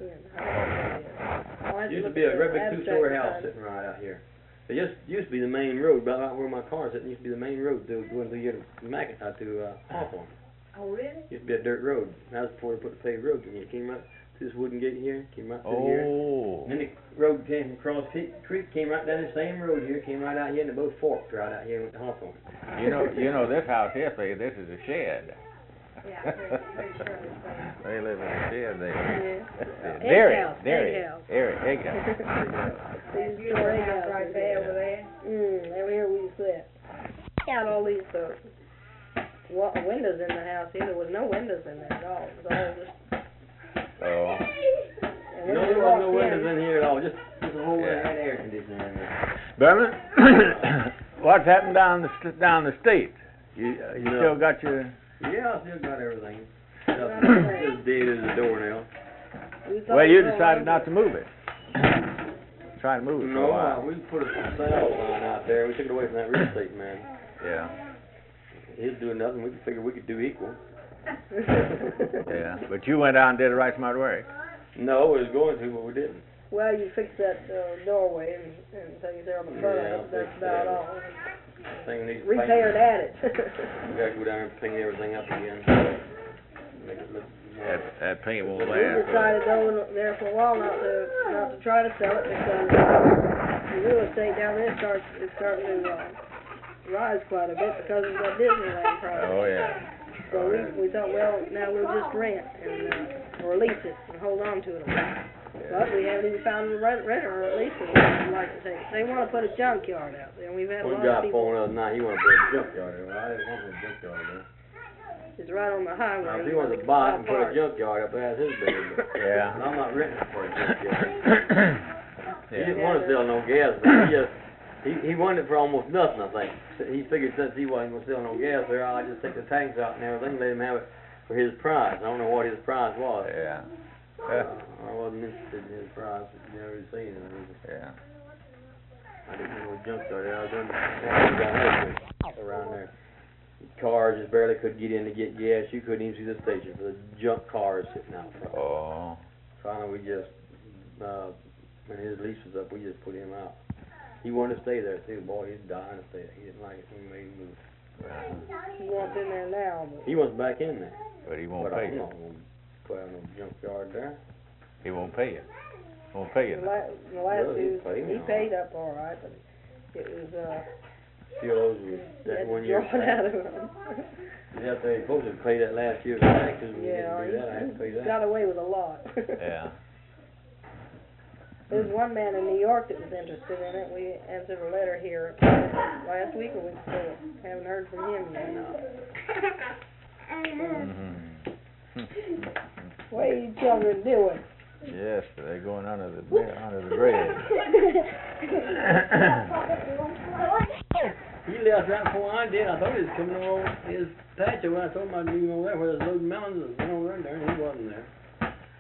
[SPEAKER 4] It used to be a great big two-story house sitting right out here. It just used to be the main road, about right where my car's sitting, used to be the main road to going to your McIntyre to uh, Hawthorne.
[SPEAKER 6] Oh, really?
[SPEAKER 4] Used to be a dirt road. That was before they put the paved road in. It came right through this wooden gate here, came right through here.
[SPEAKER 1] Oh.
[SPEAKER 4] And then the road came from Cross Creek, Creek, came right down the same road here, came right out here, and they both forked right out here and went to Hawthorne.
[SPEAKER 1] You know, you know this house here, say this is a shed.
[SPEAKER 6] Yeah, pretty, pretty sure it was.
[SPEAKER 1] They live in a shed there.
[SPEAKER 5] Yeah.
[SPEAKER 1] Dairy,
[SPEAKER 5] Egg house,
[SPEAKER 1] dairy,
[SPEAKER 5] egg house.
[SPEAKER 1] dairy, egg house.
[SPEAKER 5] They used to
[SPEAKER 6] Beautiful
[SPEAKER 5] store egg
[SPEAKER 6] house
[SPEAKER 5] houses
[SPEAKER 6] right there over there.
[SPEAKER 5] Mm, over here we used to sit. Got all these uh, wa- windows in the house here. There was no windows in there at all. It was all just.
[SPEAKER 1] Oh.
[SPEAKER 5] And
[SPEAKER 4] You know,
[SPEAKER 5] when
[SPEAKER 4] there
[SPEAKER 5] we
[SPEAKER 4] was no
[SPEAKER 5] walked
[SPEAKER 4] windows
[SPEAKER 5] in,
[SPEAKER 4] in here at all, just, just a whole
[SPEAKER 1] Yeah.
[SPEAKER 4] had air conditioning in there.
[SPEAKER 1] Berman, what's happened down the st- down the state? You uh, you
[SPEAKER 4] No.
[SPEAKER 1] still got your?
[SPEAKER 4] Yeah, I still got everything. Just as dead as a doornail.
[SPEAKER 5] we thought
[SPEAKER 1] Well, you
[SPEAKER 5] we were
[SPEAKER 1] decided
[SPEAKER 5] gonna-
[SPEAKER 1] not to move it. Try to move it for a
[SPEAKER 4] No, uh,
[SPEAKER 1] while.
[SPEAKER 4] we put a sale sign out there. We took it away from that real estate man.
[SPEAKER 1] Yeah,
[SPEAKER 4] He's doing nothing. We figured we could do equal.
[SPEAKER 1] yeah. But you went out and did the right smart work.
[SPEAKER 4] No, we was going to, but we didn't.
[SPEAKER 5] Well, you fixed that uh, doorway and, and things there on the front
[SPEAKER 4] Yeah,
[SPEAKER 5] of it. That's
[SPEAKER 4] fixed
[SPEAKER 5] about
[SPEAKER 4] that.
[SPEAKER 5] all.
[SPEAKER 4] Thing needs
[SPEAKER 5] Repaired
[SPEAKER 4] paint.
[SPEAKER 5] at it.
[SPEAKER 4] We gotta go down and clean everything up again. Make it look
[SPEAKER 1] That
[SPEAKER 4] more.
[SPEAKER 1] that paint won't
[SPEAKER 5] We
[SPEAKER 1] last.
[SPEAKER 5] decided though there for a while not to not to try to sell it because the real estate down there starts is starting to uh, rise quite a bit because of that Disneyland project.
[SPEAKER 1] Oh yeah.
[SPEAKER 5] So we we thought, well, now we'll just rent and uh, or lease it and hold on to it a while. But we haven't even found a rent renter or at least one who'd like to take it. They want to put a junkyard out there, and we've had a
[SPEAKER 4] One
[SPEAKER 5] lot
[SPEAKER 4] guy
[SPEAKER 5] of people.
[SPEAKER 4] phoned the other night. He wanted to put a junkyard in. Well, I didn't want to put a junkyard in.
[SPEAKER 5] It's right on the highway.
[SPEAKER 4] Now, if he wants to buy it and put a junkyard up there, that's his business.
[SPEAKER 1] Yeah.
[SPEAKER 4] I'm not renting it for a junkyard. He
[SPEAKER 1] Yeah.
[SPEAKER 4] didn't want to sell no gas. But he just he he wanted it for almost nothing. I think he figured since he wasn't going to sell no gas there, I'd just take the tanks out and everything, let him have it for his price. I don't know what his price was.
[SPEAKER 1] Yeah.
[SPEAKER 4] Uh, I wasn't interested in his price. I'd never seen it.
[SPEAKER 1] Yeah.
[SPEAKER 4] I didn't know what junkyard. I was down there around there. Cars just barely could get in to get gas. You couldn't even see the station for the junk cars sitting out front.
[SPEAKER 1] Oh.
[SPEAKER 4] Finally, we just, uh, when his lease was up, we just put him out. He wanted to stay there too. Boy, he's dying to stay there. He didn't like it when we made him move.
[SPEAKER 5] He wants in there now, but
[SPEAKER 4] He wants back in there.
[SPEAKER 1] But he won't
[SPEAKER 4] But
[SPEAKER 1] pay
[SPEAKER 4] I'm
[SPEAKER 1] you.
[SPEAKER 4] not going to put out no junkyard there.
[SPEAKER 1] He won't pay you. Won't pay you.
[SPEAKER 5] the,
[SPEAKER 1] now.
[SPEAKER 5] la- the last
[SPEAKER 4] Well, he
[SPEAKER 5] two,
[SPEAKER 4] paid
[SPEAKER 5] he
[SPEAKER 4] now.
[SPEAKER 5] paid up all right, but it was uh,
[SPEAKER 4] Few of those was
[SPEAKER 5] you
[SPEAKER 4] that
[SPEAKER 5] had to
[SPEAKER 4] one year.
[SPEAKER 5] draw it out of him.
[SPEAKER 4] Yeah, they supposed to pay that last year's taxes. We
[SPEAKER 5] Yeah,
[SPEAKER 4] didn't do that. I had to pay
[SPEAKER 5] he
[SPEAKER 4] that.
[SPEAKER 5] got away with a lot.
[SPEAKER 1] Yeah.
[SPEAKER 5] There's one man in New York that was interested in it. We answered a letter here last week or week before. Haven't heard from him yet.
[SPEAKER 1] Mhm.
[SPEAKER 5] What are you children doing?
[SPEAKER 1] Yes, they're going under the bed, under the bridge.
[SPEAKER 4] He left right before I did. I thought he was coming over his patch when I told him I'd be over there where there's loading melons and went over in there, and he wasn't there.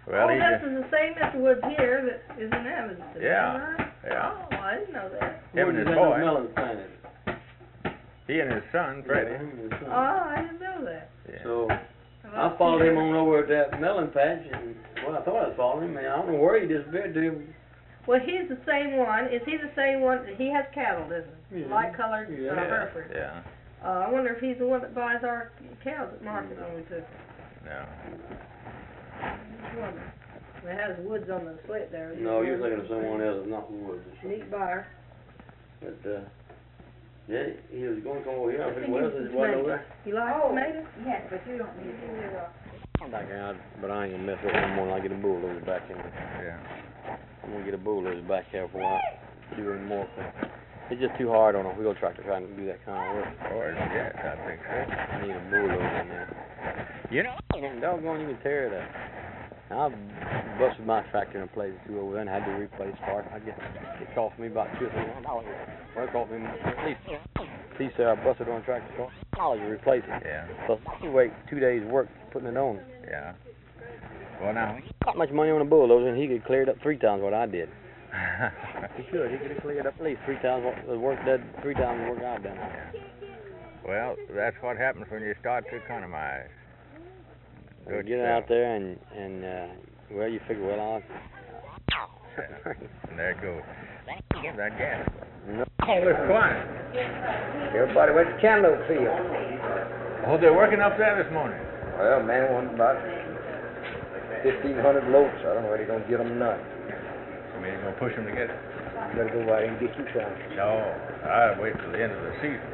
[SPEAKER 1] Well,
[SPEAKER 5] oh,
[SPEAKER 1] he
[SPEAKER 5] this
[SPEAKER 1] just,
[SPEAKER 5] is the same Mister Woods here that is in Evanston.
[SPEAKER 1] Yeah,
[SPEAKER 5] Right?
[SPEAKER 1] yeah.
[SPEAKER 5] Oh, I didn't know that.
[SPEAKER 1] him and his
[SPEAKER 4] Where'd you get
[SPEAKER 1] boy,
[SPEAKER 4] those melons planted?
[SPEAKER 1] he and his son, Freddie.
[SPEAKER 4] Yeah, him and his son.
[SPEAKER 5] Oh, I didn't know that.
[SPEAKER 1] Yeah.
[SPEAKER 4] So
[SPEAKER 5] Well,
[SPEAKER 4] I followed him on over at that melon patch, and well, I thought I was following him, and I don't know where he disappeared to.
[SPEAKER 5] Well, he's the same one. Is he the same one? He has cattle, doesn't he?
[SPEAKER 4] Yeah.
[SPEAKER 5] Light colored
[SPEAKER 4] Yeah.
[SPEAKER 5] uh,
[SPEAKER 1] Yeah,
[SPEAKER 5] Hereford.
[SPEAKER 1] yeah,
[SPEAKER 5] Uh, I wonder if he's the one that buys our cows at market only too.
[SPEAKER 1] no.
[SPEAKER 5] Which one? It has Woods on the slate there.
[SPEAKER 4] No, you're thinking of someone else, not Woods.
[SPEAKER 5] Neat buyer.
[SPEAKER 4] But uh, yeah, he was going to come over here. I
[SPEAKER 5] Let's
[SPEAKER 4] think
[SPEAKER 5] see
[SPEAKER 4] what
[SPEAKER 5] his
[SPEAKER 4] else is what over
[SPEAKER 5] tomatoes.
[SPEAKER 4] there?
[SPEAKER 5] You like
[SPEAKER 6] Oh.
[SPEAKER 5] tomatoes?
[SPEAKER 6] Yes, but you don't need to.
[SPEAKER 4] I'm back out, but I ain't gonna mess with him when I get a bulldozer back in.
[SPEAKER 1] Yeah.
[SPEAKER 4] I'm gonna get a bulldozer back here before I do any more. 'Cause it's just too hard on a wheel tractor trying to do that kind of work.
[SPEAKER 1] Or, yes, I think so.
[SPEAKER 4] I need a bulldozer in there.
[SPEAKER 1] You know,
[SPEAKER 4] Doggone, you can tear it up. I busted my tractor in place too over there and had to replace part. I guess it cost me about two or three hundred dollars. Well, it cost me at least. He said I busted on a tractor, so dollars to replace it.
[SPEAKER 1] yeah,
[SPEAKER 4] So you wait two days work putting it on.
[SPEAKER 1] yeah. Well, now,
[SPEAKER 4] Not much money on a bulldozer, and he could clear it up three times what I did. He could. He could have cleared up at least three times what the work did. Three times the work I've done.
[SPEAKER 1] well, that's what happens when you start to economize. Do
[SPEAKER 4] You
[SPEAKER 1] it
[SPEAKER 4] get
[SPEAKER 1] yourself.
[SPEAKER 4] out there and and uh, well, you figure, well, I'll.
[SPEAKER 1] Yeah. And there it goes. That gas.
[SPEAKER 4] No.
[SPEAKER 1] Oh, it's quiet.
[SPEAKER 2] Everybody went to Cantaloupe Field.
[SPEAKER 1] Oh, they're working up there this morning.
[SPEAKER 2] Well, man, one about fifteen hundred loads. I don't know whether they're gonna get them or not.
[SPEAKER 1] I mean, you're going to push them to get it?
[SPEAKER 2] You better go out and get you some.
[SPEAKER 1] No, I'll wait till the end of the season.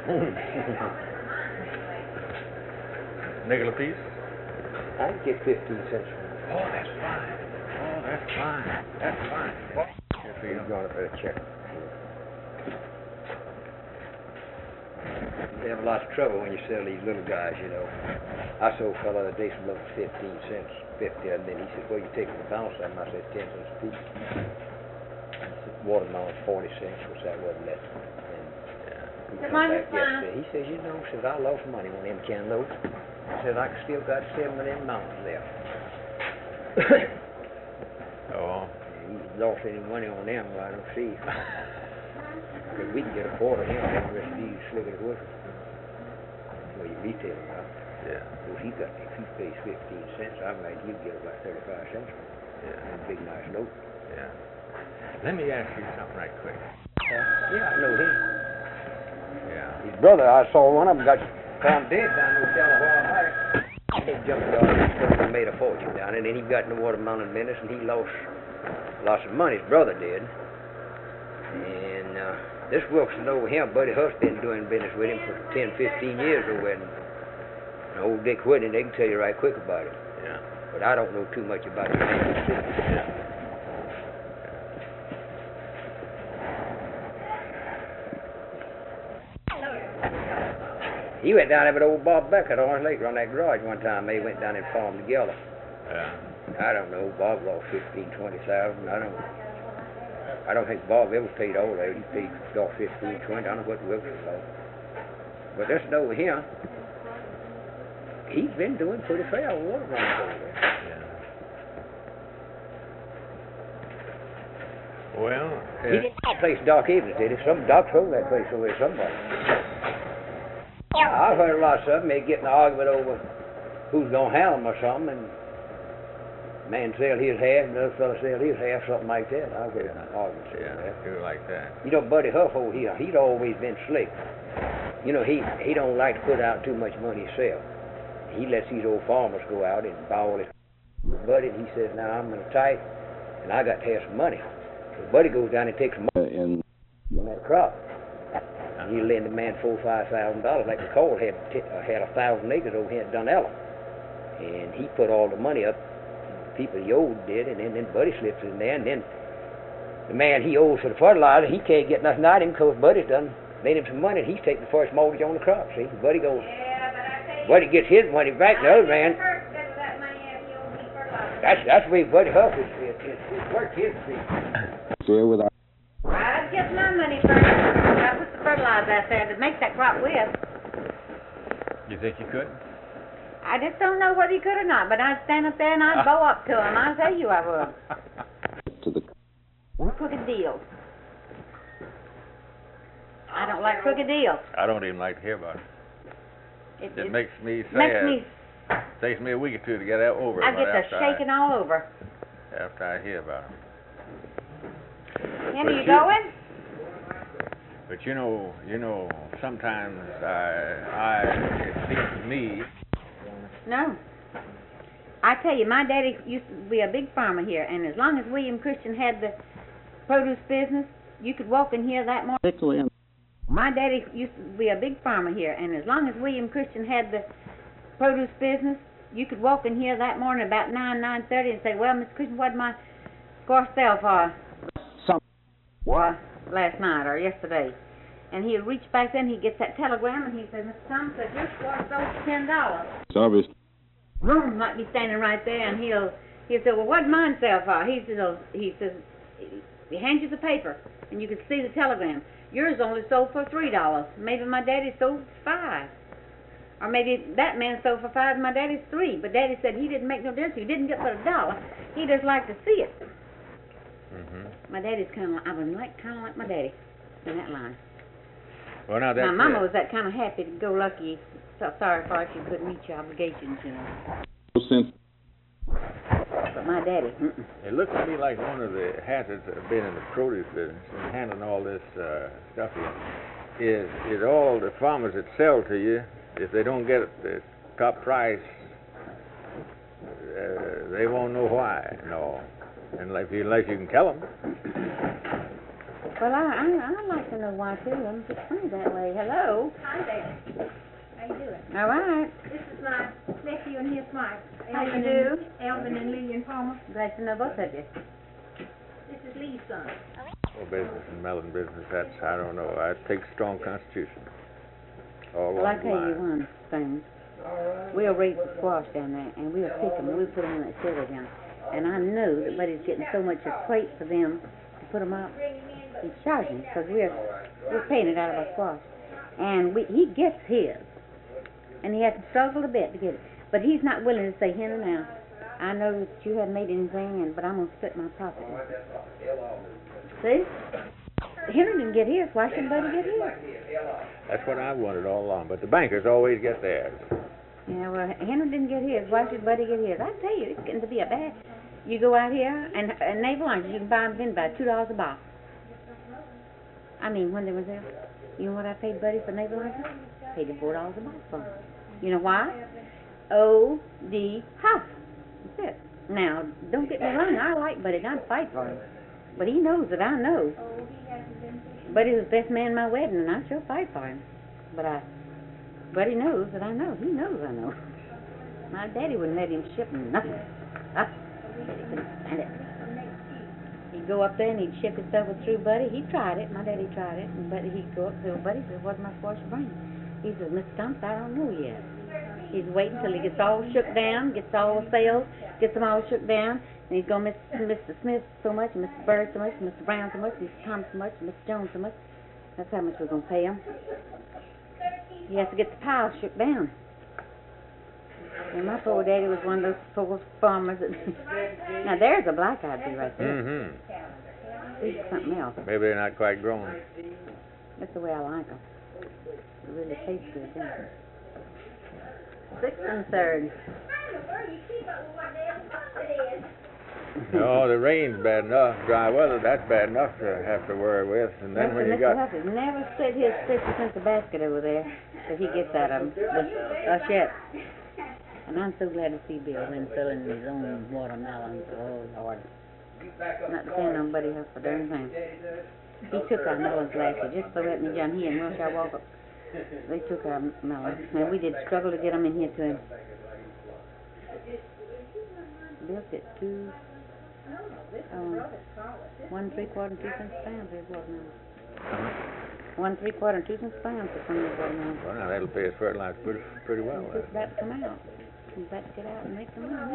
[SPEAKER 1] Nickel a piece?
[SPEAKER 2] I can get fifteen cents from them.
[SPEAKER 1] Oh, that's fine. Oh, that's fine. That's fine.
[SPEAKER 2] You're going to better check. You have a lot of trouble when you sell these little guys, you know. I sold a fellow the other day some little fifteen cents, fifty, and then he said, well, you take the balance of them. I said, ten cents a piece. He said, watermelon, forty cents, which that wasn't that. And he
[SPEAKER 6] Good
[SPEAKER 2] come
[SPEAKER 6] morning,
[SPEAKER 2] back
[SPEAKER 6] Miss Lyon.
[SPEAKER 2] yesterday. He says, you know, says, I lost money on them cantaloupes. He said, I still got seven of them mountains left.
[SPEAKER 1] Oh,
[SPEAKER 2] He lost any money on them, well, I don't see. Because we can get a quarter of him, and the rest of these slicker wood. Well, you retail them out.
[SPEAKER 1] yeah,
[SPEAKER 2] Well, he got, if he pays fifteen cents, I might he'll get about thirty-five cents for it.
[SPEAKER 1] yeah,
[SPEAKER 2] A big, nice note.
[SPEAKER 1] yeah. Let me ask you something right quick.
[SPEAKER 2] Yeah, I know him.
[SPEAKER 1] Yeah.
[SPEAKER 2] His brother, I saw one of them got found dead down there down a while back. They jumped out and made a fortune down, and then he got in the watermelon business, and he lost lots of money. His brother did. And uh, this Wilson over here, Buddy Huff's been doing business with him for ten, fifteen years over there. And old Dick Whitney, they can tell you right quick about it.
[SPEAKER 1] Yeah.
[SPEAKER 2] But I don't know too much about the man.
[SPEAKER 1] Yeah.
[SPEAKER 2] He went down there with old Bob Becker at Orange Lake on that garage one time. They went down and farmed together.
[SPEAKER 1] Yeah.
[SPEAKER 2] I don't know. Bob lost fifteen, twenty thousand. I don't. I don't think Bob ever paid all that. He paid lost fifteen, twenty. I don't know what Wilson lost. But this over here, he's been doing pretty fair on water runs over there.
[SPEAKER 1] Yeah. Well,
[SPEAKER 2] He
[SPEAKER 1] uh,
[SPEAKER 2] didn't buy a place Doc Evans did. Some Doc sold that place over there somebody. I've heard lots of them. They get in an argument over who's gonna have them or something, and man sell his half, and the other fella sell his half, something like that. I've heard arguments over
[SPEAKER 1] yeah,
[SPEAKER 2] that.
[SPEAKER 1] do it like that.
[SPEAKER 2] You know, Buddy Huff over here, he's always been slick. You know, he he don't like to put out too much money himself. He lets these old farmers go out and buy all this. Buddy, he says, now I'm gonna tight, and I got to have some money. So Buddy goes down and takes some money
[SPEAKER 8] in
[SPEAKER 2] on that crop. And he lend the man four or five thousand dollars. Like McCall had t- uh, had a thousand acres over here at Dunella, and he put all the money up. People he owed did, and then, then Buddy slips in there, and then the man he owes for the fertilizer, he can't get nothing out of him because Buddy's done made him some money, and he's taking the first mortgage on the crop. See, Buddy goes,
[SPEAKER 6] Yeah, but I tell you.
[SPEAKER 2] Buddy gets his money back. The other man,
[SPEAKER 6] That money if you owe me fertilizer.
[SPEAKER 2] that's that's the way Buddy Huff is. It, it, it worked his feet.
[SPEAKER 8] there with our
[SPEAKER 6] I'd get my money first. I put the fertilizer out there to make that crop with.
[SPEAKER 1] You think you could?
[SPEAKER 9] I just don't know whether he could or not, but I'd stand up there and I'd bow up to him. I tell you I would.
[SPEAKER 8] To the
[SPEAKER 9] Crooked deals. I don't like crooked deals.
[SPEAKER 1] I don't even like to hear about it.
[SPEAKER 9] It,
[SPEAKER 1] It
[SPEAKER 9] it
[SPEAKER 1] makes me sad.
[SPEAKER 9] makes me,
[SPEAKER 1] Takes me a week or two to get that over it.
[SPEAKER 9] I get
[SPEAKER 1] but
[SPEAKER 9] the
[SPEAKER 1] after
[SPEAKER 9] shaking all over.
[SPEAKER 1] I, after I hear about it.
[SPEAKER 9] Henry,
[SPEAKER 1] But
[SPEAKER 9] you
[SPEAKER 1] you-
[SPEAKER 9] going?
[SPEAKER 1] But you know, you know, sometimes I, I, it seems to me.
[SPEAKER 9] No. I tell you, my daddy used to be a big farmer here, and as long as William Christian had the produce business, you could walk in here that morning.
[SPEAKER 3] Particularly in
[SPEAKER 9] My daddy used to be a big farmer here, and as long as William Christian had the produce business, you could walk in here that morning about nine, nine thirty, and say, "Well, Mister Christian, what did my squash sell for?"
[SPEAKER 3] some
[SPEAKER 9] What? Last night or yesterday. And he'd reach back then, he'd get that telegram, and he'd say, "Mister Thomas said your squash sold for ten dollars."
[SPEAKER 8] service.
[SPEAKER 9] Room might be standing right there, and he'll he'll say, "Well, what did mine sell for?" He says, he says, he hands you the paper, and you can see the telegram. Yours only sold for three dollars. Maybe my daddy sold for five, or maybe that man sold for five, and my daddy's three. But Daddy said he didn't make no difference. He didn't get but a dollar. He just liked to see it.
[SPEAKER 1] Mm-hmm.
[SPEAKER 9] My daddy's kind of, I was like kind of like my daddy in that line.
[SPEAKER 1] Well, now that's
[SPEAKER 9] My mama
[SPEAKER 1] it.
[SPEAKER 9] was that kind of happy-go-lucky, so sorry for if you couldn't meet your obligations, you know.
[SPEAKER 8] Since
[SPEAKER 9] But my daddy, mm-mm.
[SPEAKER 1] It looks to me like one of the hazards of being in the produce business and handling all this uh, stuff here is is all the farmers that sell to you, if they don't get the top price, uh, they won't know why. No, unless you unless you can tell them.
[SPEAKER 9] Well, I, I I'd like to know why too. I'm just funny that way. Hello.
[SPEAKER 6] Hi there. How you doing?
[SPEAKER 9] All right.
[SPEAKER 6] This is my nephew and his wife.
[SPEAKER 9] How you
[SPEAKER 6] Elvin
[SPEAKER 9] do?
[SPEAKER 6] and- Elvin and Lillian Palmer.
[SPEAKER 9] Glad to know both of you.
[SPEAKER 6] This is Lee's son.
[SPEAKER 1] Well, business and melon business, that's I don't know. I take strong constitution. All
[SPEAKER 9] Well, I
[SPEAKER 1] along the
[SPEAKER 9] tell you
[SPEAKER 1] line.
[SPEAKER 9] one thing. We'll raise the squash down there, and we'll pick them, and we'll put them in that silver down. And I know that Buddy's getting so much a plate for them to put them up. He's charging because we're we're paying it out of our squash, and we he gets his, and he has to struggle a bit to get it. But he's not willing to say, "Henry, now, I know that you haven't made anything, and but I'm gonna split my profit." See, Henry didn't get his. Why should Buddy get his?
[SPEAKER 1] That's what I wanted all along. But the bankers always get theirs.
[SPEAKER 9] Yeah, well, Henry didn't get his. Why should Buddy get his? I tell you, it's getting to be a bad. You go out here and and naval oranges, you can buy them in by two dollars a box. I mean, when they was there, you know what I paid Buddy for naval oranges? Paid him four dollars a box for them. You know why? O D House. That's it. Now, don't get me wrong. I like Buddy. I'd fight for him, but he knows that I know. Buddy was the best man in my wedding, and I sure fight for him. But I, Buddy knows that I know. He knows I know. My daddy wouldn't let him ship nothing. Huh? He couldn't stand it. He'd go up there and he'd ship his stuff through Buddy. He tried it. My daddy tried it. And Buddy, he'd go up to Buddy and says, "What's my squash bring?" He says, "Mister Thompson, I don't know yet." He's waiting till he gets all shook down, gets all the sales, gets them all shook down, and he's going, Mister Mister Smith so much, and Mister Bird so much, and Mister Brown so much, and Mister Thompson so much, and Mister Jones so much. That's how much we're going to pay him. He has to get the pile shook down. And my poor daddy was one of those poor farmers that... Now, there's a black-eyed bee right there.
[SPEAKER 1] Mm-hmm.
[SPEAKER 9] He's something else.
[SPEAKER 1] Maybe they're not quite grown.
[SPEAKER 9] That's the way I like them. They really taste good, don't they? Sixth and third.
[SPEAKER 1] No, the rain's bad enough. Dry weather, that's bad enough to have to worry with. And then when you
[SPEAKER 9] Mister
[SPEAKER 1] got...
[SPEAKER 9] Huff has never split his fifty cents a basket over there that he gets out of them with us yet. And I'm so glad to see Bill then filling his own watermelons. Oh, Lord. Not depending on Buddy Huff for darn thing. He took our melons last year, just so let me down here and Wilshire Walker. They took our melons. And we did struggle to get them in here to him. Bill said two, um, one three quarter and two cents a pound for his watermelon. One three quarter and two cents a pound for some of his watermelon.
[SPEAKER 1] Well, now that'll pay his fertilizer pretty, pretty well.
[SPEAKER 9] He's about to come out. He's about to get out and make some money.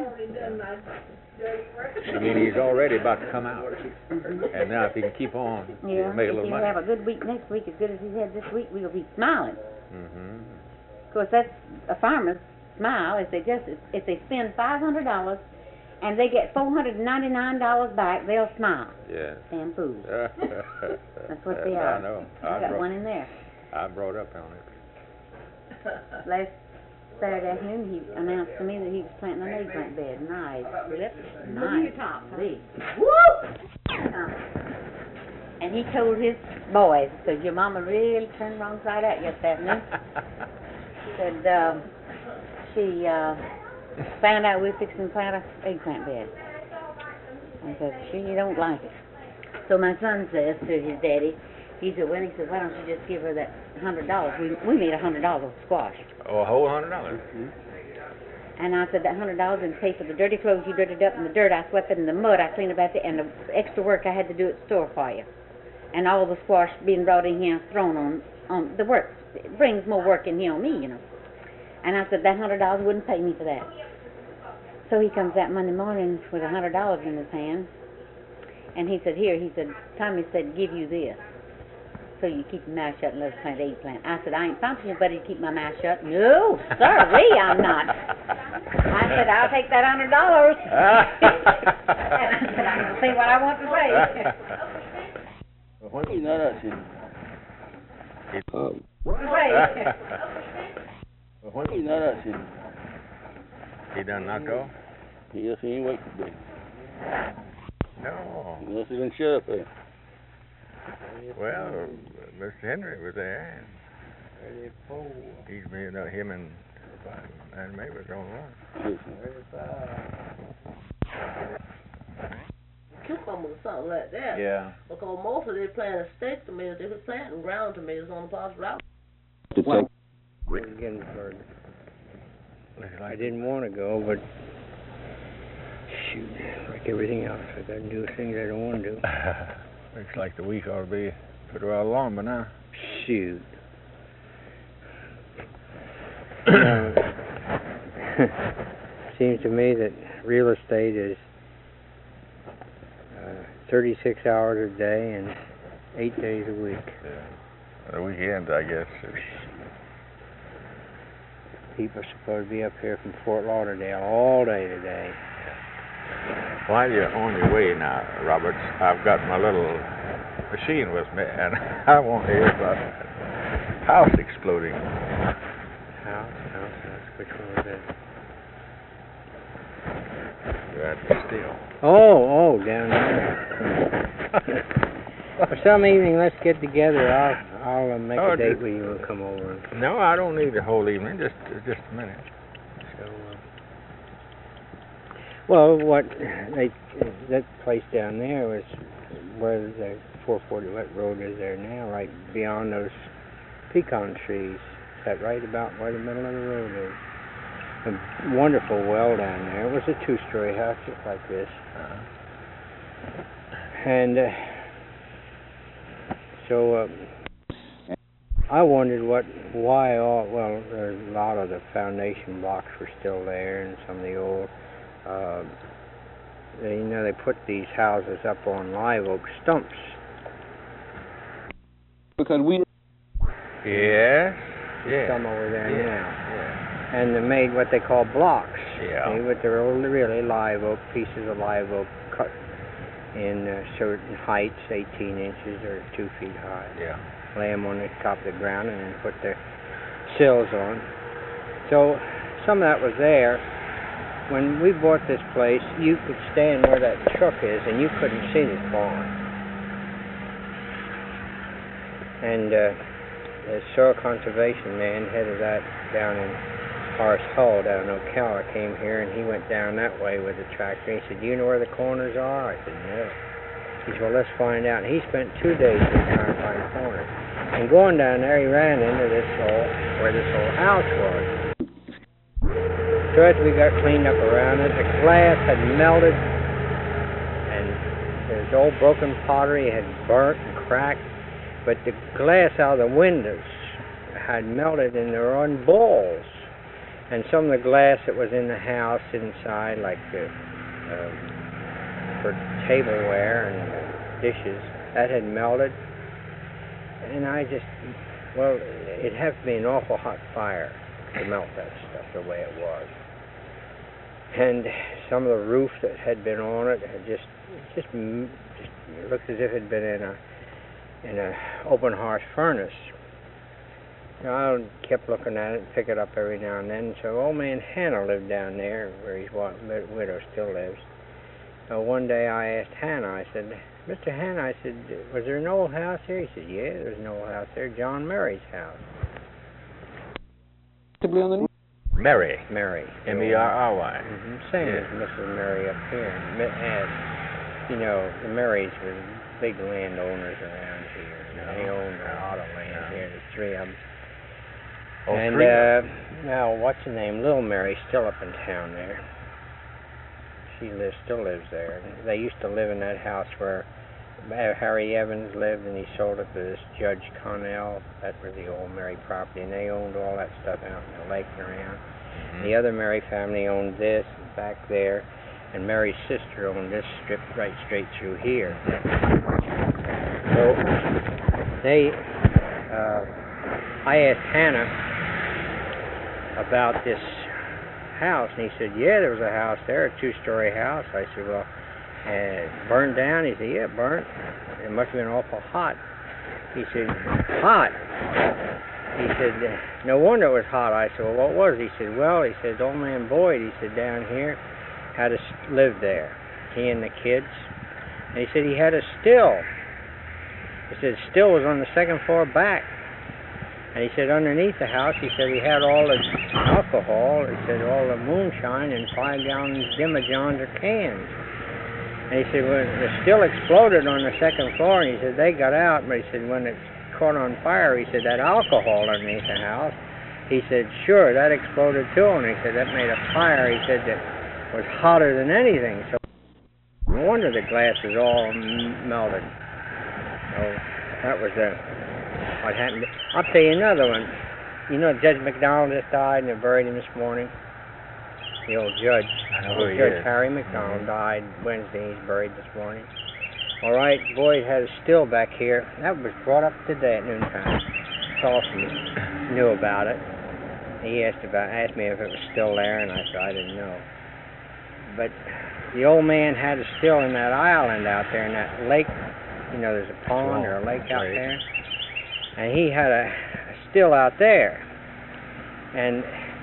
[SPEAKER 1] I mean, he's already about to come out. And now if he can keep on,
[SPEAKER 9] Yeah,
[SPEAKER 1] he'll make a
[SPEAKER 9] if
[SPEAKER 1] little
[SPEAKER 9] he'll
[SPEAKER 1] money.
[SPEAKER 9] have a good week next week, as good as he's had this week, we'll be smiling.
[SPEAKER 1] Mm-hmm.
[SPEAKER 9] Of course, that's a farmer's smile if they just if they spend five hundred dollars and they get four hundred and ninety nine dollars back, they'll smile.
[SPEAKER 1] Yeah.
[SPEAKER 9] Damn fools. That's what they
[SPEAKER 1] I
[SPEAKER 9] are.
[SPEAKER 1] know.
[SPEAKER 9] I,
[SPEAKER 1] I
[SPEAKER 9] got
[SPEAKER 1] brought,
[SPEAKER 9] one in there.
[SPEAKER 1] I brought up on it.
[SPEAKER 9] Last Saturday afternoon, he announced to me that he was planting an eggplant bed. Nice. Nice. Big. Woo! Uh, and he told his boys, because your mama really turned wrong side out yesterday afternoon. Said um, she uh, found out we were fixing to plant an eggplant bed. And said, she don't like it. So my son says to his daddy, he said, well, he said, why don't you just give her that hundred dollars? We we made a hundred dollars of squash.
[SPEAKER 1] Oh, a whole hundred dollars.
[SPEAKER 9] Mm-hmm. And I said, that hundred dollars and pay for the dirty clothes you dirtied up, and the dirt I swept, and the mud I cleaned up after, and the extra work I had to do at the store for you, and all the squash being brought in here, thrown on on the work. It brings more work in here on me, you know. And I said, that hundred dollars wouldn't pay me for that. So he comes out Monday morning with a hundred dollars in his hand, and he said, here, he said, Tommy said, give you this, so you keep your mouth shut and let us plant eggplant. I said, I ain't promising anybody to keep my mouth shut. No, sorry, I'm not. I said, I'll take that hundred dollars. And I said, I'm gonna say what I want to say.
[SPEAKER 8] When you know that, she, um,
[SPEAKER 9] Right.
[SPEAKER 8] when you know that, she,
[SPEAKER 1] He done knocked off?
[SPEAKER 8] yes, he ain't waiting for me.
[SPEAKER 1] No.
[SPEAKER 8] Unless he done shut up there.
[SPEAKER 1] Well, Mister Henry was there. He's been, uh, him and and maybe was on one.
[SPEAKER 10] Cucumber or something like that.
[SPEAKER 1] Yeah.
[SPEAKER 10] Because most of they planting steak tomatoes, they were planting ground tomatoes on the parts route.
[SPEAKER 8] Well,
[SPEAKER 11] Ginsburg.
[SPEAKER 1] Looks
[SPEAKER 11] I
[SPEAKER 1] like
[SPEAKER 11] didn't want to go, but shoot, like everything else, I got to do things I don't want to do.
[SPEAKER 1] looks like the week ought to be pretty well along by now.
[SPEAKER 11] Shoot. You know, seems to me that real estate is uh, thirty-six hours a day and eight days a week.
[SPEAKER 1] Yeah. The weekend, I guess.
[SPEAKER 11] People are supposed to be up here from Fort Lauderdale all day today.
[SPEAKER 1] While you're on your way now, Roberts, I've got my little machine with me, and I want to hear about that house exploding.
[SPEAKER 11] House, house, house. Which one was that?
[SPEAKER 1] You're at the steel.
[SPEAKER 11] Oh, oh, down there. For some evening, let's get together. I'll I'll uh, make
[SPEAKER 1] Oh,
[SPEAKER 11] a date
[SPEAKER 1] just-
[SPEAKER 11] with you and come over. And,
[SPEAKER 1] No, I don't need the whole evening. Just just a minute.
[SPEAKER 11] so, uh, well, what they that place down there was where the four forty Wet Road is there now, right beyond those pecan trees. Is that right about where the middle of the road is? A wonderful well down there. It was a two-story house just like this.
[SPEAKER 1] Uh,
[SPEAKER 11] And uh, so uh, I wondered what, why all, well, there's a lot of the foundation blocks were still there and some of the old, uh, they, you know, they put these houses up on live oak stumps.
[SPEAKER 8] because we
[SPEAKER 1] yes. Yeah.
[SPEAKER 11] Some over there
[SPEAKER 1] yeah.
[SPEAKER 11] now.
[SPEAKER 1] Yeah.
[SPEAKER 11] And they made what they call blocks.
[SPEAKER 1] Yeah.
[SPEAKER 11] See, with their old, really live oak, pieces of live oak cut in uh, certain heights, eighteen inches or two feet high.
[SPEAKER 1] Yeah.
[SPEAKER 11] Lay them on the top of the ground and then put their sills on. So some of that was there. When we bought this place, you could stand where that truck is and you couldn't see this barn. And uh, the soil conservation man, head of that down in Horace Hall down in Ocala, came here and he went down that way with the tractor. He said, "Do you know where the corners are?" I said, "No." He said, "Well, let's find out." And he spent two days trying to find corners. And going down there, he ran into this old, where this old house was. So as we got cleaned up around it, the glass had melted, and this old broken pottery had burnt and cracked, but the glass out of the windows had melted and they were on balls. And some of the glass that was in the house inside, like the, uh, for tableware and uh, dishes, that had melted. And I just, well, it'd have to be an awful hot fire. to melt that stuff the way it was. And some of the roof that had been on it had just, just, m- just it looked as if it had been in a, in a open hearth furnace. So I kept looking at it and pick it up every now and then. So old man Hannah lived down there where his wa- widow still lives. So one day I asked Hannah, I said, Mister Hannah, I said, was there an old house here? He said, yeah, there's an old house there, John Mary's house.
[SPEAKER 1] Mary.
[SPEAKER 11] Mary.
[SPEAKER 1] M E R R Y.
[SPEAKER 11] Mm-hmm. Same
[SPEAKER 1] Yeah.
[SPEAKER 11] as Missus Mary up here. Mi- As, you know, the Marys were big landowners around here.
[SPEAKER 1] No.
[SPEAKER 11] They owned a lot of land
[SPEAKER 1] No.
[SPEAKER 11] here. There's three of them.
[SPEAKER 1] Oh,
[SPEAKER 11] and
[SPEAKER 1] three.
[SPEAKER 11] uh, now, what's her name? Little Mary's still up in town there. She lives, still lives there. They used to live in that house where Harry Evans lived, and he sold it to this Judge Connell. That was the old Mary property, and they owned all that stuff out in the lake and around.
[SPEAKER 1] Mhm.
[SPEAKER 11] The other Mary family owned this back there, and Mary's sister owned this strip right straight through here. So they, uh, I asked Hannah about this house, and he said, yeah, there was a house there, a two-story house. I said, well, uh, burned down? He said, yeah, burnt. It must have been awful hot. He said, hot? He said, no wonder it was hot. I said, well, what was it? He said, well, he said, old man Boyd, he said, down here, had to live there, he and the kids. And he said he had a still. He said the still was on the second floor back. And he said underneath the house, he said he had all the alcohol, he said all the moonshine in five-gallon demijohns or cans. And he said when the still exploded on the second floor, and he said they got out, but he said when it caught on fire, he said that alcohol underneath the house, he said sure, that exploded too, and he said that made a fire, he said that was hotter than anything. So no wonder the glass was all m- melted. So that was the... what happened. I'll tell you another one. You know Judge McDonald just died, and they buried him this morning. The old judge.
[SPEAKER 1] I know who he
[SPEAKER 11] Judge
[SPEAKER 1] is.
[SPEAKER 11] Harry McDonald died Wednesday. He's buried this morning. All right, Boyd had a still back here. That was brought up today at noontime. Dawson knew about it. He asked about, asked me if it was still there, and I said I didn't know. But the old man had a still in that island out there in that lake. You know, there's a pond or a lake out
[SPEAKER 1] Right.
[SPEAKER 11] there. And he had a, a still out there. And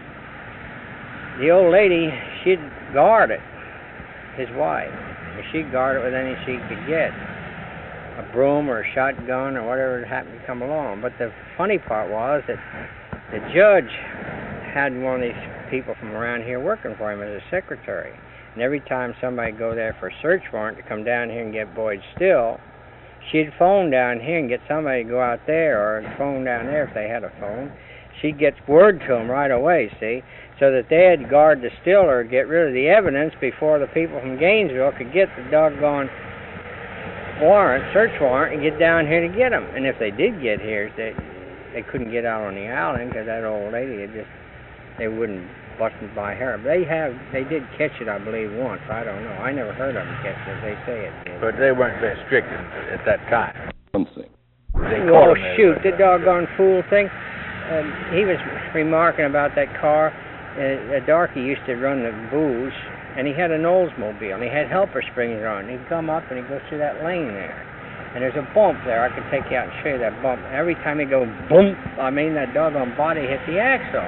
[SPEAKER 11] the old lady, she'd guard it, his wife. And she'd guard it with anything she could get. A broom or a shotgun or whatever happened to come along. But the funny part was that the judge had one of these people from around here working for him as a secretary. And every time somebody would go there for a search warrant to come down here and get Boyd still, she'd phone down here and get somebody to go out there, or phone down there if they had a phone. She'd get word to them right away, see, so that they'd guard the still or get rid of the evidence before the people from Gainesville could get the doggone warrant, search warrant, and get down here to get them. And if they did get here, they they couldn't get out on the island because that old lady had just, they wouldn't bust it by her. But they have, they did catch it, I believe, once. I don't know. I never heard of them catch it. They say it did.
[SPEAKER 1] But they weren't very strict at that time.
[SPEAKER 8] Something.
[SPEAKER 1] They
[SPEAKER 11] Oh,
[SPEAKER 1] caught 'em there,
[SPEAKER 11] shoot,
[SPEAKER 1] but,
[SPEAKER 11] the
[SPEAKER 1] uh,
[SPEAKER 11] doggone fool thing. Um, he was remarking about that car. Uh, a darky used to run the booze, and he had an Oldsmobile, and he had helper springs on. He'd come up, and he'd go through that lane there. And there's a bump there. I could take you out and show you that bump. Every time he go boom, I mean, that doggone body hit the axle.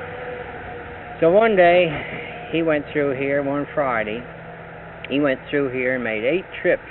[SPEAKER 11] So one day, he went through here one Friday. He went through here and made eight trips.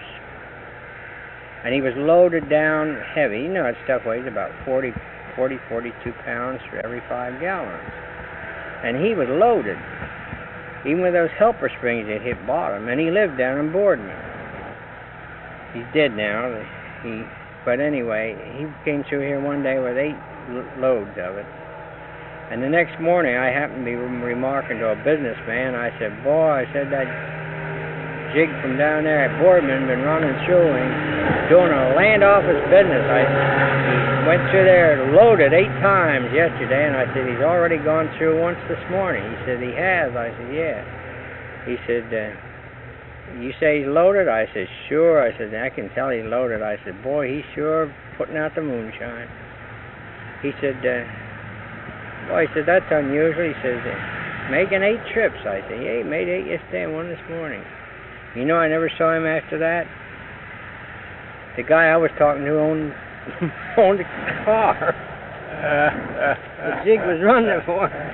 [SPEAKER 11] And he was loaded down heavy. You know that stuff weighs about forty, forty, forty-two pounds for every five gallons. And he was loaded. Even with those helper springs that hit bottom. And he lived down in Boardman. He's dead now. He, but anyway, he came through here one day with eight l- loads of it. And the next morning, I happened to be remarking to a businessman. I said, boy, I said, that jig from down there at Boardman been running through and doing a land office business. I he went through there loaded eight times yesterday, and I said, he's already gone through once this morning. He said, he has. I said, yeah. He said, uh, you say he's loaded? I said, sure. I said, I can tell he's loaded. I said, boy, he's sure putting out the moonshine. He said, uh, Well, he said, that's unusual. He says, making eight trips. I said, yeah, he made eight yesterday and one this morning. You know, I never saw him after that. The guy I was talking to owned, owned a car. The jig was running for him.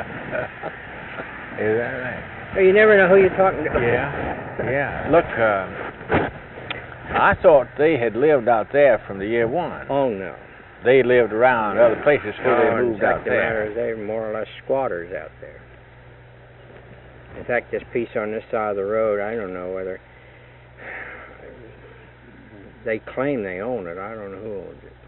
[SPEAKER 1] Is that right?
[SPEAKER 11] Well, you never know who you're talking to.
[SPEAKER 1] Yeah, yeah. Look, uh, I thought they had lived out there from the year one.
[SPEAKER 11] Oh, no.
[SPEAKER 1] They lived around other places before
[SPEAKER 11] No,
[SPEAKER 1] they moved out
[SPEAKER 11] the
[SPEAKER 1] there.
[SPEAKER 11] matter is they're more or less squatters out there. In fact, this piece on this side of the road, I don't know whether they claim they own it. I don't know who owns it.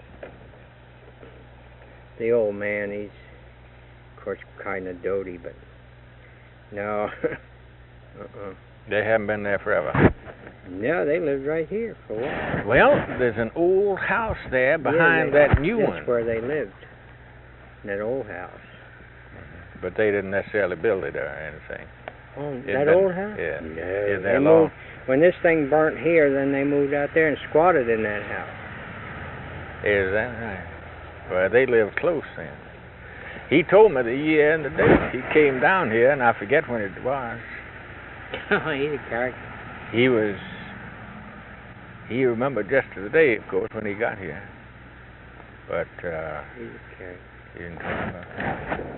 [SPEAKER 11] The old man, he's, of course, kind of doty, but no. uh-uh.
[SPEAKER 1] They haven't been there forever.
[SPEAKER 11] No, they lived right here for a while.
[SPEAKER 1] Well, there's an old house there behind
[SPEAKER 11] yeah, they,
[SPEAKER 1] that new
[SPEAKER 11] that's
[SPEAKER 1] one.
[SPEAKER 11] That's where they lived, in that old house.
[SPEAKER 1] But they didn't necessarily build it or anything.
[SPEAKER 11] Oh,
[SPEAKER 1] It's
[SPEAKER 11] that
[SPEAKER 1] been-
[SPEAKER 11] old house?
[SPEAKER 1] Yeah.
[SPEAKER 11] No,
[SPEAKER 1] It's
[SPEAKER 11] they
[SPEAKER 1] there long.
[SPEAKER 11] moved, when this thing burnt here, then they moved out there and squatted in that house.
[SPEAKER 1] Is that right? Well, they lived close then. He told me the year and the date. He came down here, and I forget when it was.
[SPEAKER 11] Oh, he's a character.
[SPEAKER 1] He was. He remembered just to the day, of course, when he got here. But uh,
[SPEAKER 11] He's a character.
[SPEAKER 1] he didn't talk about that.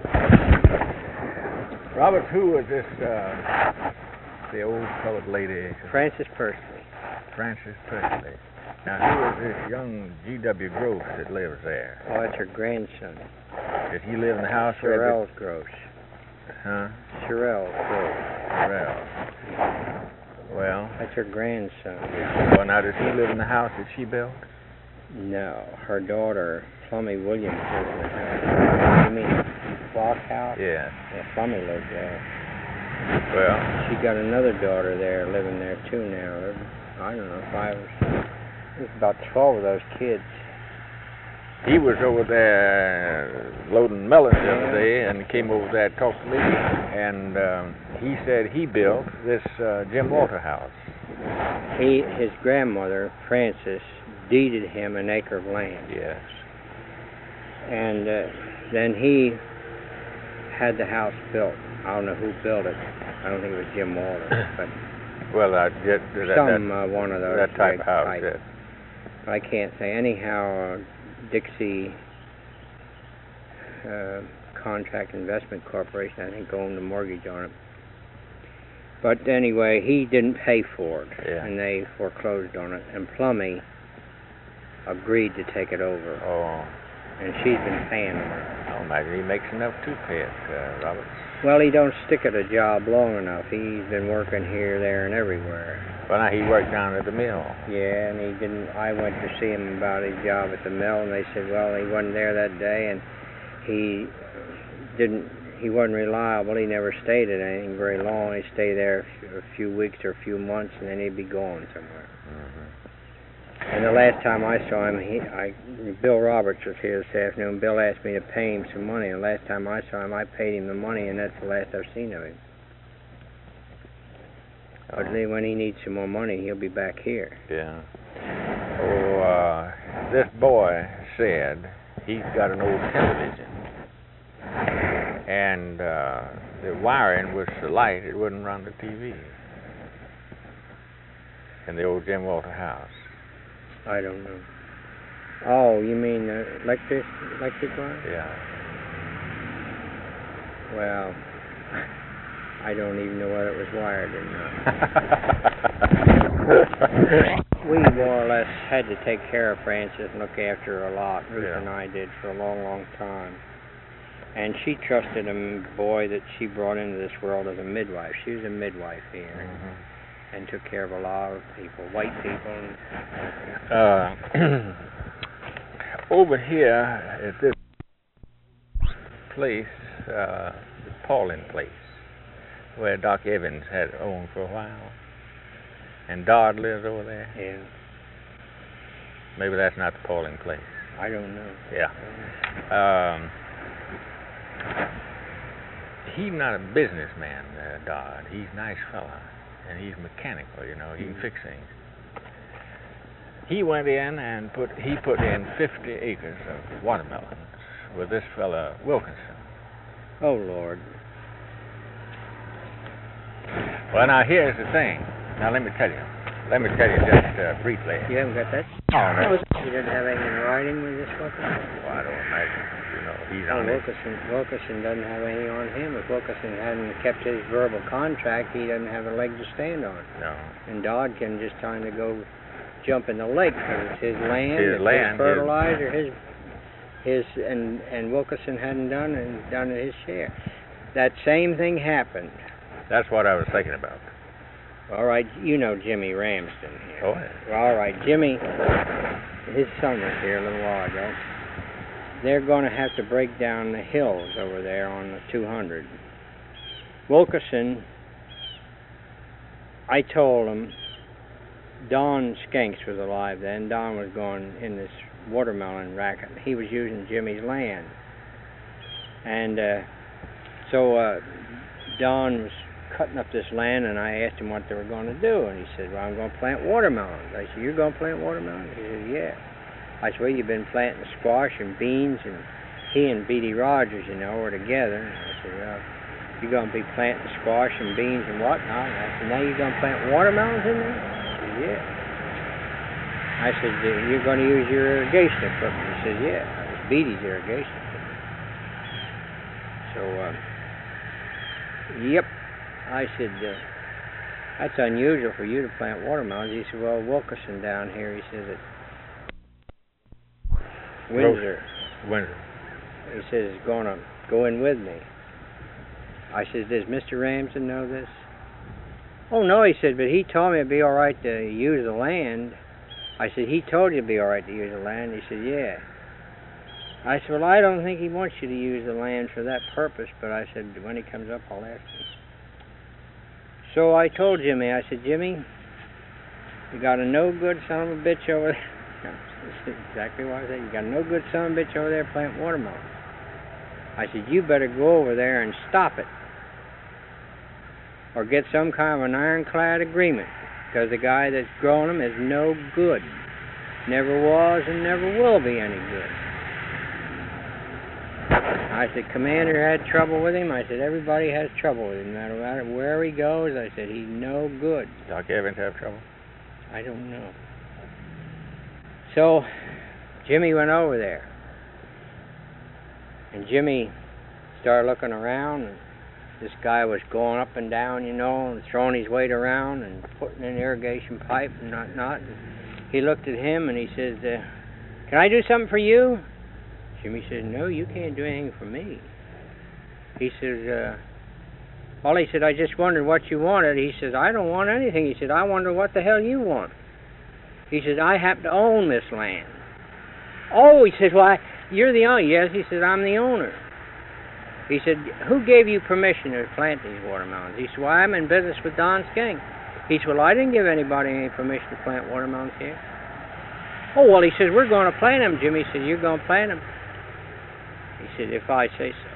[SPEAKER 1] Robert, who was this? Uh, the old colored lady.
[SPEAKER 11] Frances Persley.
[SPEAKER 1] Frances Persley. Now, who is this young G W Gross that lives there?
[SPEAKER 11] Oh, it's her grandson.
[SPEAKER 1] Did he live in the house? or did-
[SPEAKER 11] Sherelle Gross.
[SPEAKER 1] Huh?
[SPEAKER 11] Sherelle Gross.
[SPEAKER 1] Well. Well.
[SPEAKER 11] That's her grandson.
[SPEAKER 1] Well, now, does he live in the house that she built?
[SPEAKER 11] No, her daughter, Plummy Williams, lives in the house. You mean Block House?
[SPEAKER 1] Yeah.
[SPEAKER 11] Yeah, Plummy lives there.
[SPEAKER 1] Well.
[SPEAKER 11] She got another daughter there, living there too now. There- I don't know, five or six. There's about twelve of those kids.
[SPEAKER 1] He was over there loading melons the other day and came over there to talk to me. And um, he said he built this uh, Jim Walter house.
[SPEAKER 11] He, his grandmother, Frances, deeded him an acre of land.
[SPEAKER 1] Yes.
[SPEAKER 11] And uh, then he had the house built. I don't know who built it. I don't think it was Jim Walter, but
[SPEAKER 1] Well, I just that,
[SPEAKER 11] some
[SPEAKER 1] that,
[SPEAKER 11] uh, one of those
[SPEAKER 1] that type
[SPEAKER 11] big
[SPEAKER 1] of house.
[SPEAKER 11] type.
[SPEAKER 1] Yes.
[SPEAKER 11] I can't say. Anyhow, uh, Dixie uh, Contract Investment Corporation, I think, owned the mortgage on it. But anyway, he didn't pay for it,
[SPEAKER 1] Yeah.
[SPEAKER 11] and they foreclosed on it. And Plummy agreed to take it over,
[SPEAKER 1] Oh.
[SPEAKER 11] and she's been paying him.
[SPEAKER 1] I imagine he makes enough to pay it, uh, Robert.
[SPEAKER 11] Well, he don't stick at a job long enough. He's been working here, there, and everywhere.
[SPEAKER 1] Well, now he worked down at the mill.
[SPEAKER 11] Yeah, and he didn't. I went to see him about his job at the mill, and they said, well, he wasn't there that day, and he didn't. He wasn't reliable. He never stayed at anything very long. He'd stay there a few, a few weeks or a few months, and then he'd be gone somewhere.
[SPEAKER 1] Mm-hmm.
[SPEAKER 11] And the last time I saw him, he, I, Bill Roberts was here this afternoon. Bill asked me to pay him some money, and the last time I saw him, I paid him the money, and that's the last I've seen of him. But
[SPEAKER 1] Oh.
[SPEAKER 11] then when he needs some more money, he'll be back here.
[SPEAKER 1] Yeah. Oh, uh, this boy said he's got an old television, and uh, the wiring was the light; it wouldn't run the T V in the old Jim Walter house.
[SPEAKER 11] I don't know. Oh, you mean uh, electric, electric wire?
[SPEAKER 1] Yeah.
[SPEAKER 11] Well, I don't even know whether it was wired or not. We more or less had to take care of Frances and look after her a lot. Ruth
[SPEAKER 1] Yeah.
[SPEAKER 11] and I did for a long, long time. And she trusted a m- boy that she brought into this world as a midwife. She was a midwife here
[SPEAKER 1] Mhm.
[SPEAKER 11] and took care of a lot of people, white people. And
[SPEAKER 1] Uh, over here at this place, uh, the Paulin place, where Doc Evans had owned for a while, and Dodd lives over there.
[SPEAKER 11] yeah,
[SPEAKER 1] Maybe that's not the Paulin place.
[SPEAKER 11] I don't know.
[SPEAKER 1] Yeah. Um, he's not a businessman, uh, Dodd. He's a nice fella, and he's mechanical. You know, he can fix things. He went in and put he put in fifty acres of watermelons with this fella Wilkinson.
[SPEAKER 11] Oh, Lord.
[SPEAKER 1] Well, now here's the thing. Now let me tell you. Let me tell you just uh, briefly.
[SPEAKER 11] You haven't got that?
[SPEAKER 1] Oh, no.
[SPEAKER 11] He doesn't have anything in writing with this Wilkinson?
[SPEAKER 1] Well, I don't imagine. You know, he's
[SPEAKER 11] Oh,
[SPEAKER 1] on it.
[SPEAKER 11] Wilkinson, Wilkinson doesn't have anything on him. If Wilkinson hadn't kept his verbal contract, he doesn't have a leg to stand on.
[SPEAKER 1] No.
[SPEAKER 11] And Dodd can just trying to go jump in the lake because it's his land,
[SPEAKER 1] His
[SPEAKER 11] it's
[SPEAKER 1] land,
[SPEAKER 11] his fertilizer, his, his, and and Wilkinson hadn't done and done his share. That same thing happened.
[SPEAKER 1] That's what I was thinking about.
[SPEAKER 11] All right, you know Jimmy Ramsden here.
[SPEAKER 1] Oh, yeah.
[SPEAKER 11] Well, all right, Jimmy, his son was here a little while ago. They're going to have to break down the hills over there on the two hundred. Wilkerson, I told him, Don Skanks was alive then. Don was going in this watermelon racket. He was using Jimmy's land. And uh, so uh, Don was cutting up this land, and I asked him what they were going to do, and he said, well, I'm going to plant watermelons. I said, you're going to plant watermelons? He said, yeah. I said, well, you've been planting squash and beans, and he and Beatty Rogers, you know, were together. And I said, well, you're going to be planting squash and beans and whatnot. And I said, now you're going to plant watermelons in there? He said, yeah. I said, you're going to use your irrigation equipment? He said, yeah. It was Beatty's irrigation equipment. So, uh, yep. I said, uh, that's unusual for you to plant watermelons. He said, well, Wilkerson down here, he says, at Windsor.
[SPEAKER 1] Windsor.
[SPEAKER 11] He says, is going to go in with me. I said, does Mister Ramsden know this? Oh, no, he said, but he told me it'd be all right to use the land. I said, he told you it'd be all right to use the land? He said, yeah. I said, well, I don't think he wants you to use the land for that purpose, but I said, when he comes up, I'll ask him. So I told Jimmy, I said, Jimmy, you got a no-good son of a bitch over there. That's exactly what I said. You got a no-good son of a bitch over there planting watermelon. I said, you better go over there and stop it. Or get some kind of an ironclad agreement. Because the guy that's growing them is no good. Never was and never will be any good. I said, Commander had trouble with him. I said, everybody has trouble with him. No matter where he goes, I said, he's no good.
[SPEAKER 1] Doc Evans have trouble?
[SPEAKER 11] I don't know. So, Jimmy went over there. And Jimmy started looking around, and this guy was going up and down, you know, and throwing his weight around and putting in irrigation pipe and whatnot. And he looked at him and he says, uh, can I do something for you? Jimmy said, no, you can't do anything for me. He says, uh, well, he said, I just wondered what you wanted. He says, I don't want anything. He said, I wonder what the hell you want. He said, I happen to own this land. Oh, he said, well, you're the owner. Yes, he said, I'm the owner. He said, who gave you permission to plant these watermelons? He said, well, I'm in business with Don Skank. He said, well, I didn't give anybody any permission to plant watermelons here. Oh, well, he says, we're going to plant them. Jimmy said, you're going to plant them? He said, if I say so.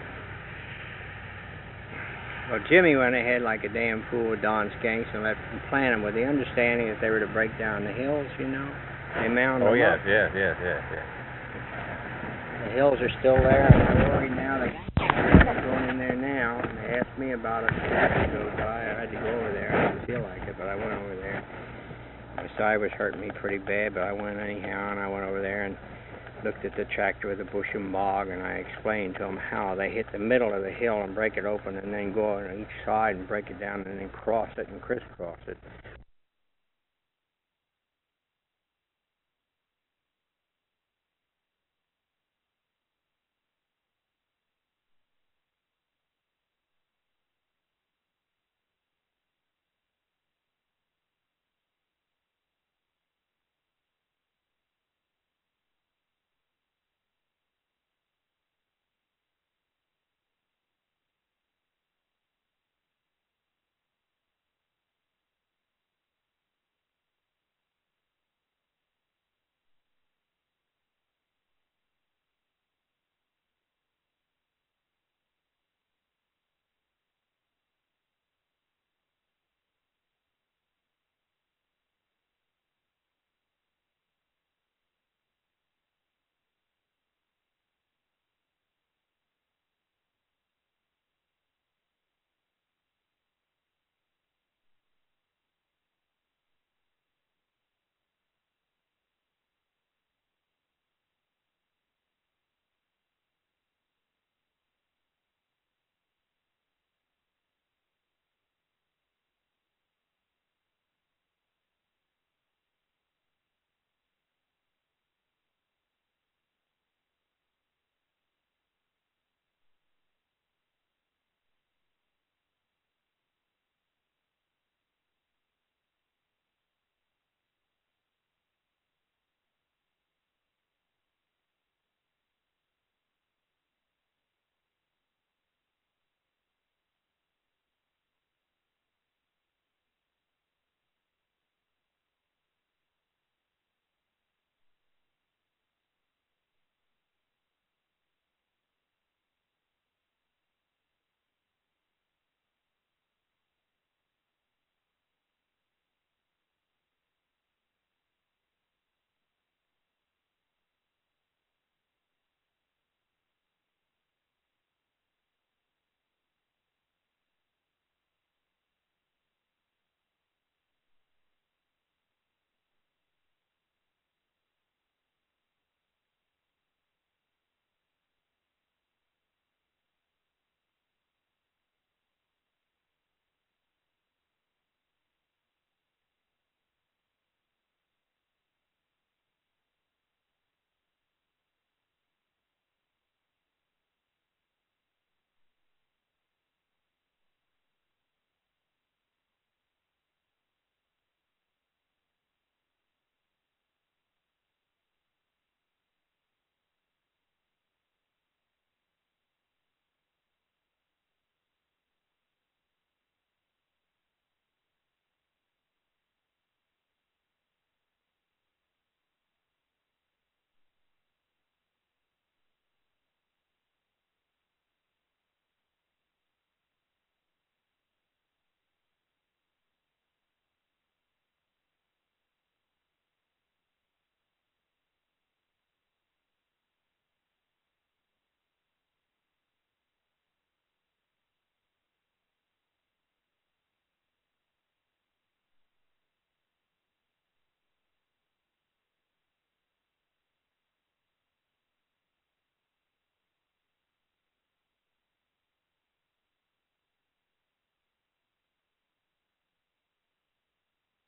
[SPEAKER 11] Well, Jimmy went ahead like a damn fool with Don Skanks and let them plant them with the understanding that they were to break down the hills, you know. They mound
[SPEAKER 1] Oh,
[SPEAKER 11] them
[SPEAKER 1] yes,
[SPEAKER 11] up.
[SPEAKER 1] yes, yes, yes, yes.
[SPEAKER 11] The hills are still there. I'm worried now. They're going in there now. And they asked me about it a week ago, so I had to go over there. I didn't feel like it, but I went over there. My side was hurting me pretty bad, but I went anyhow, and I went over there and looked at the tractor with the bush and bog, and I explained to them how they hit the middle of the hill and break it open and then go on each side and break it down and then cross it and crisscross it.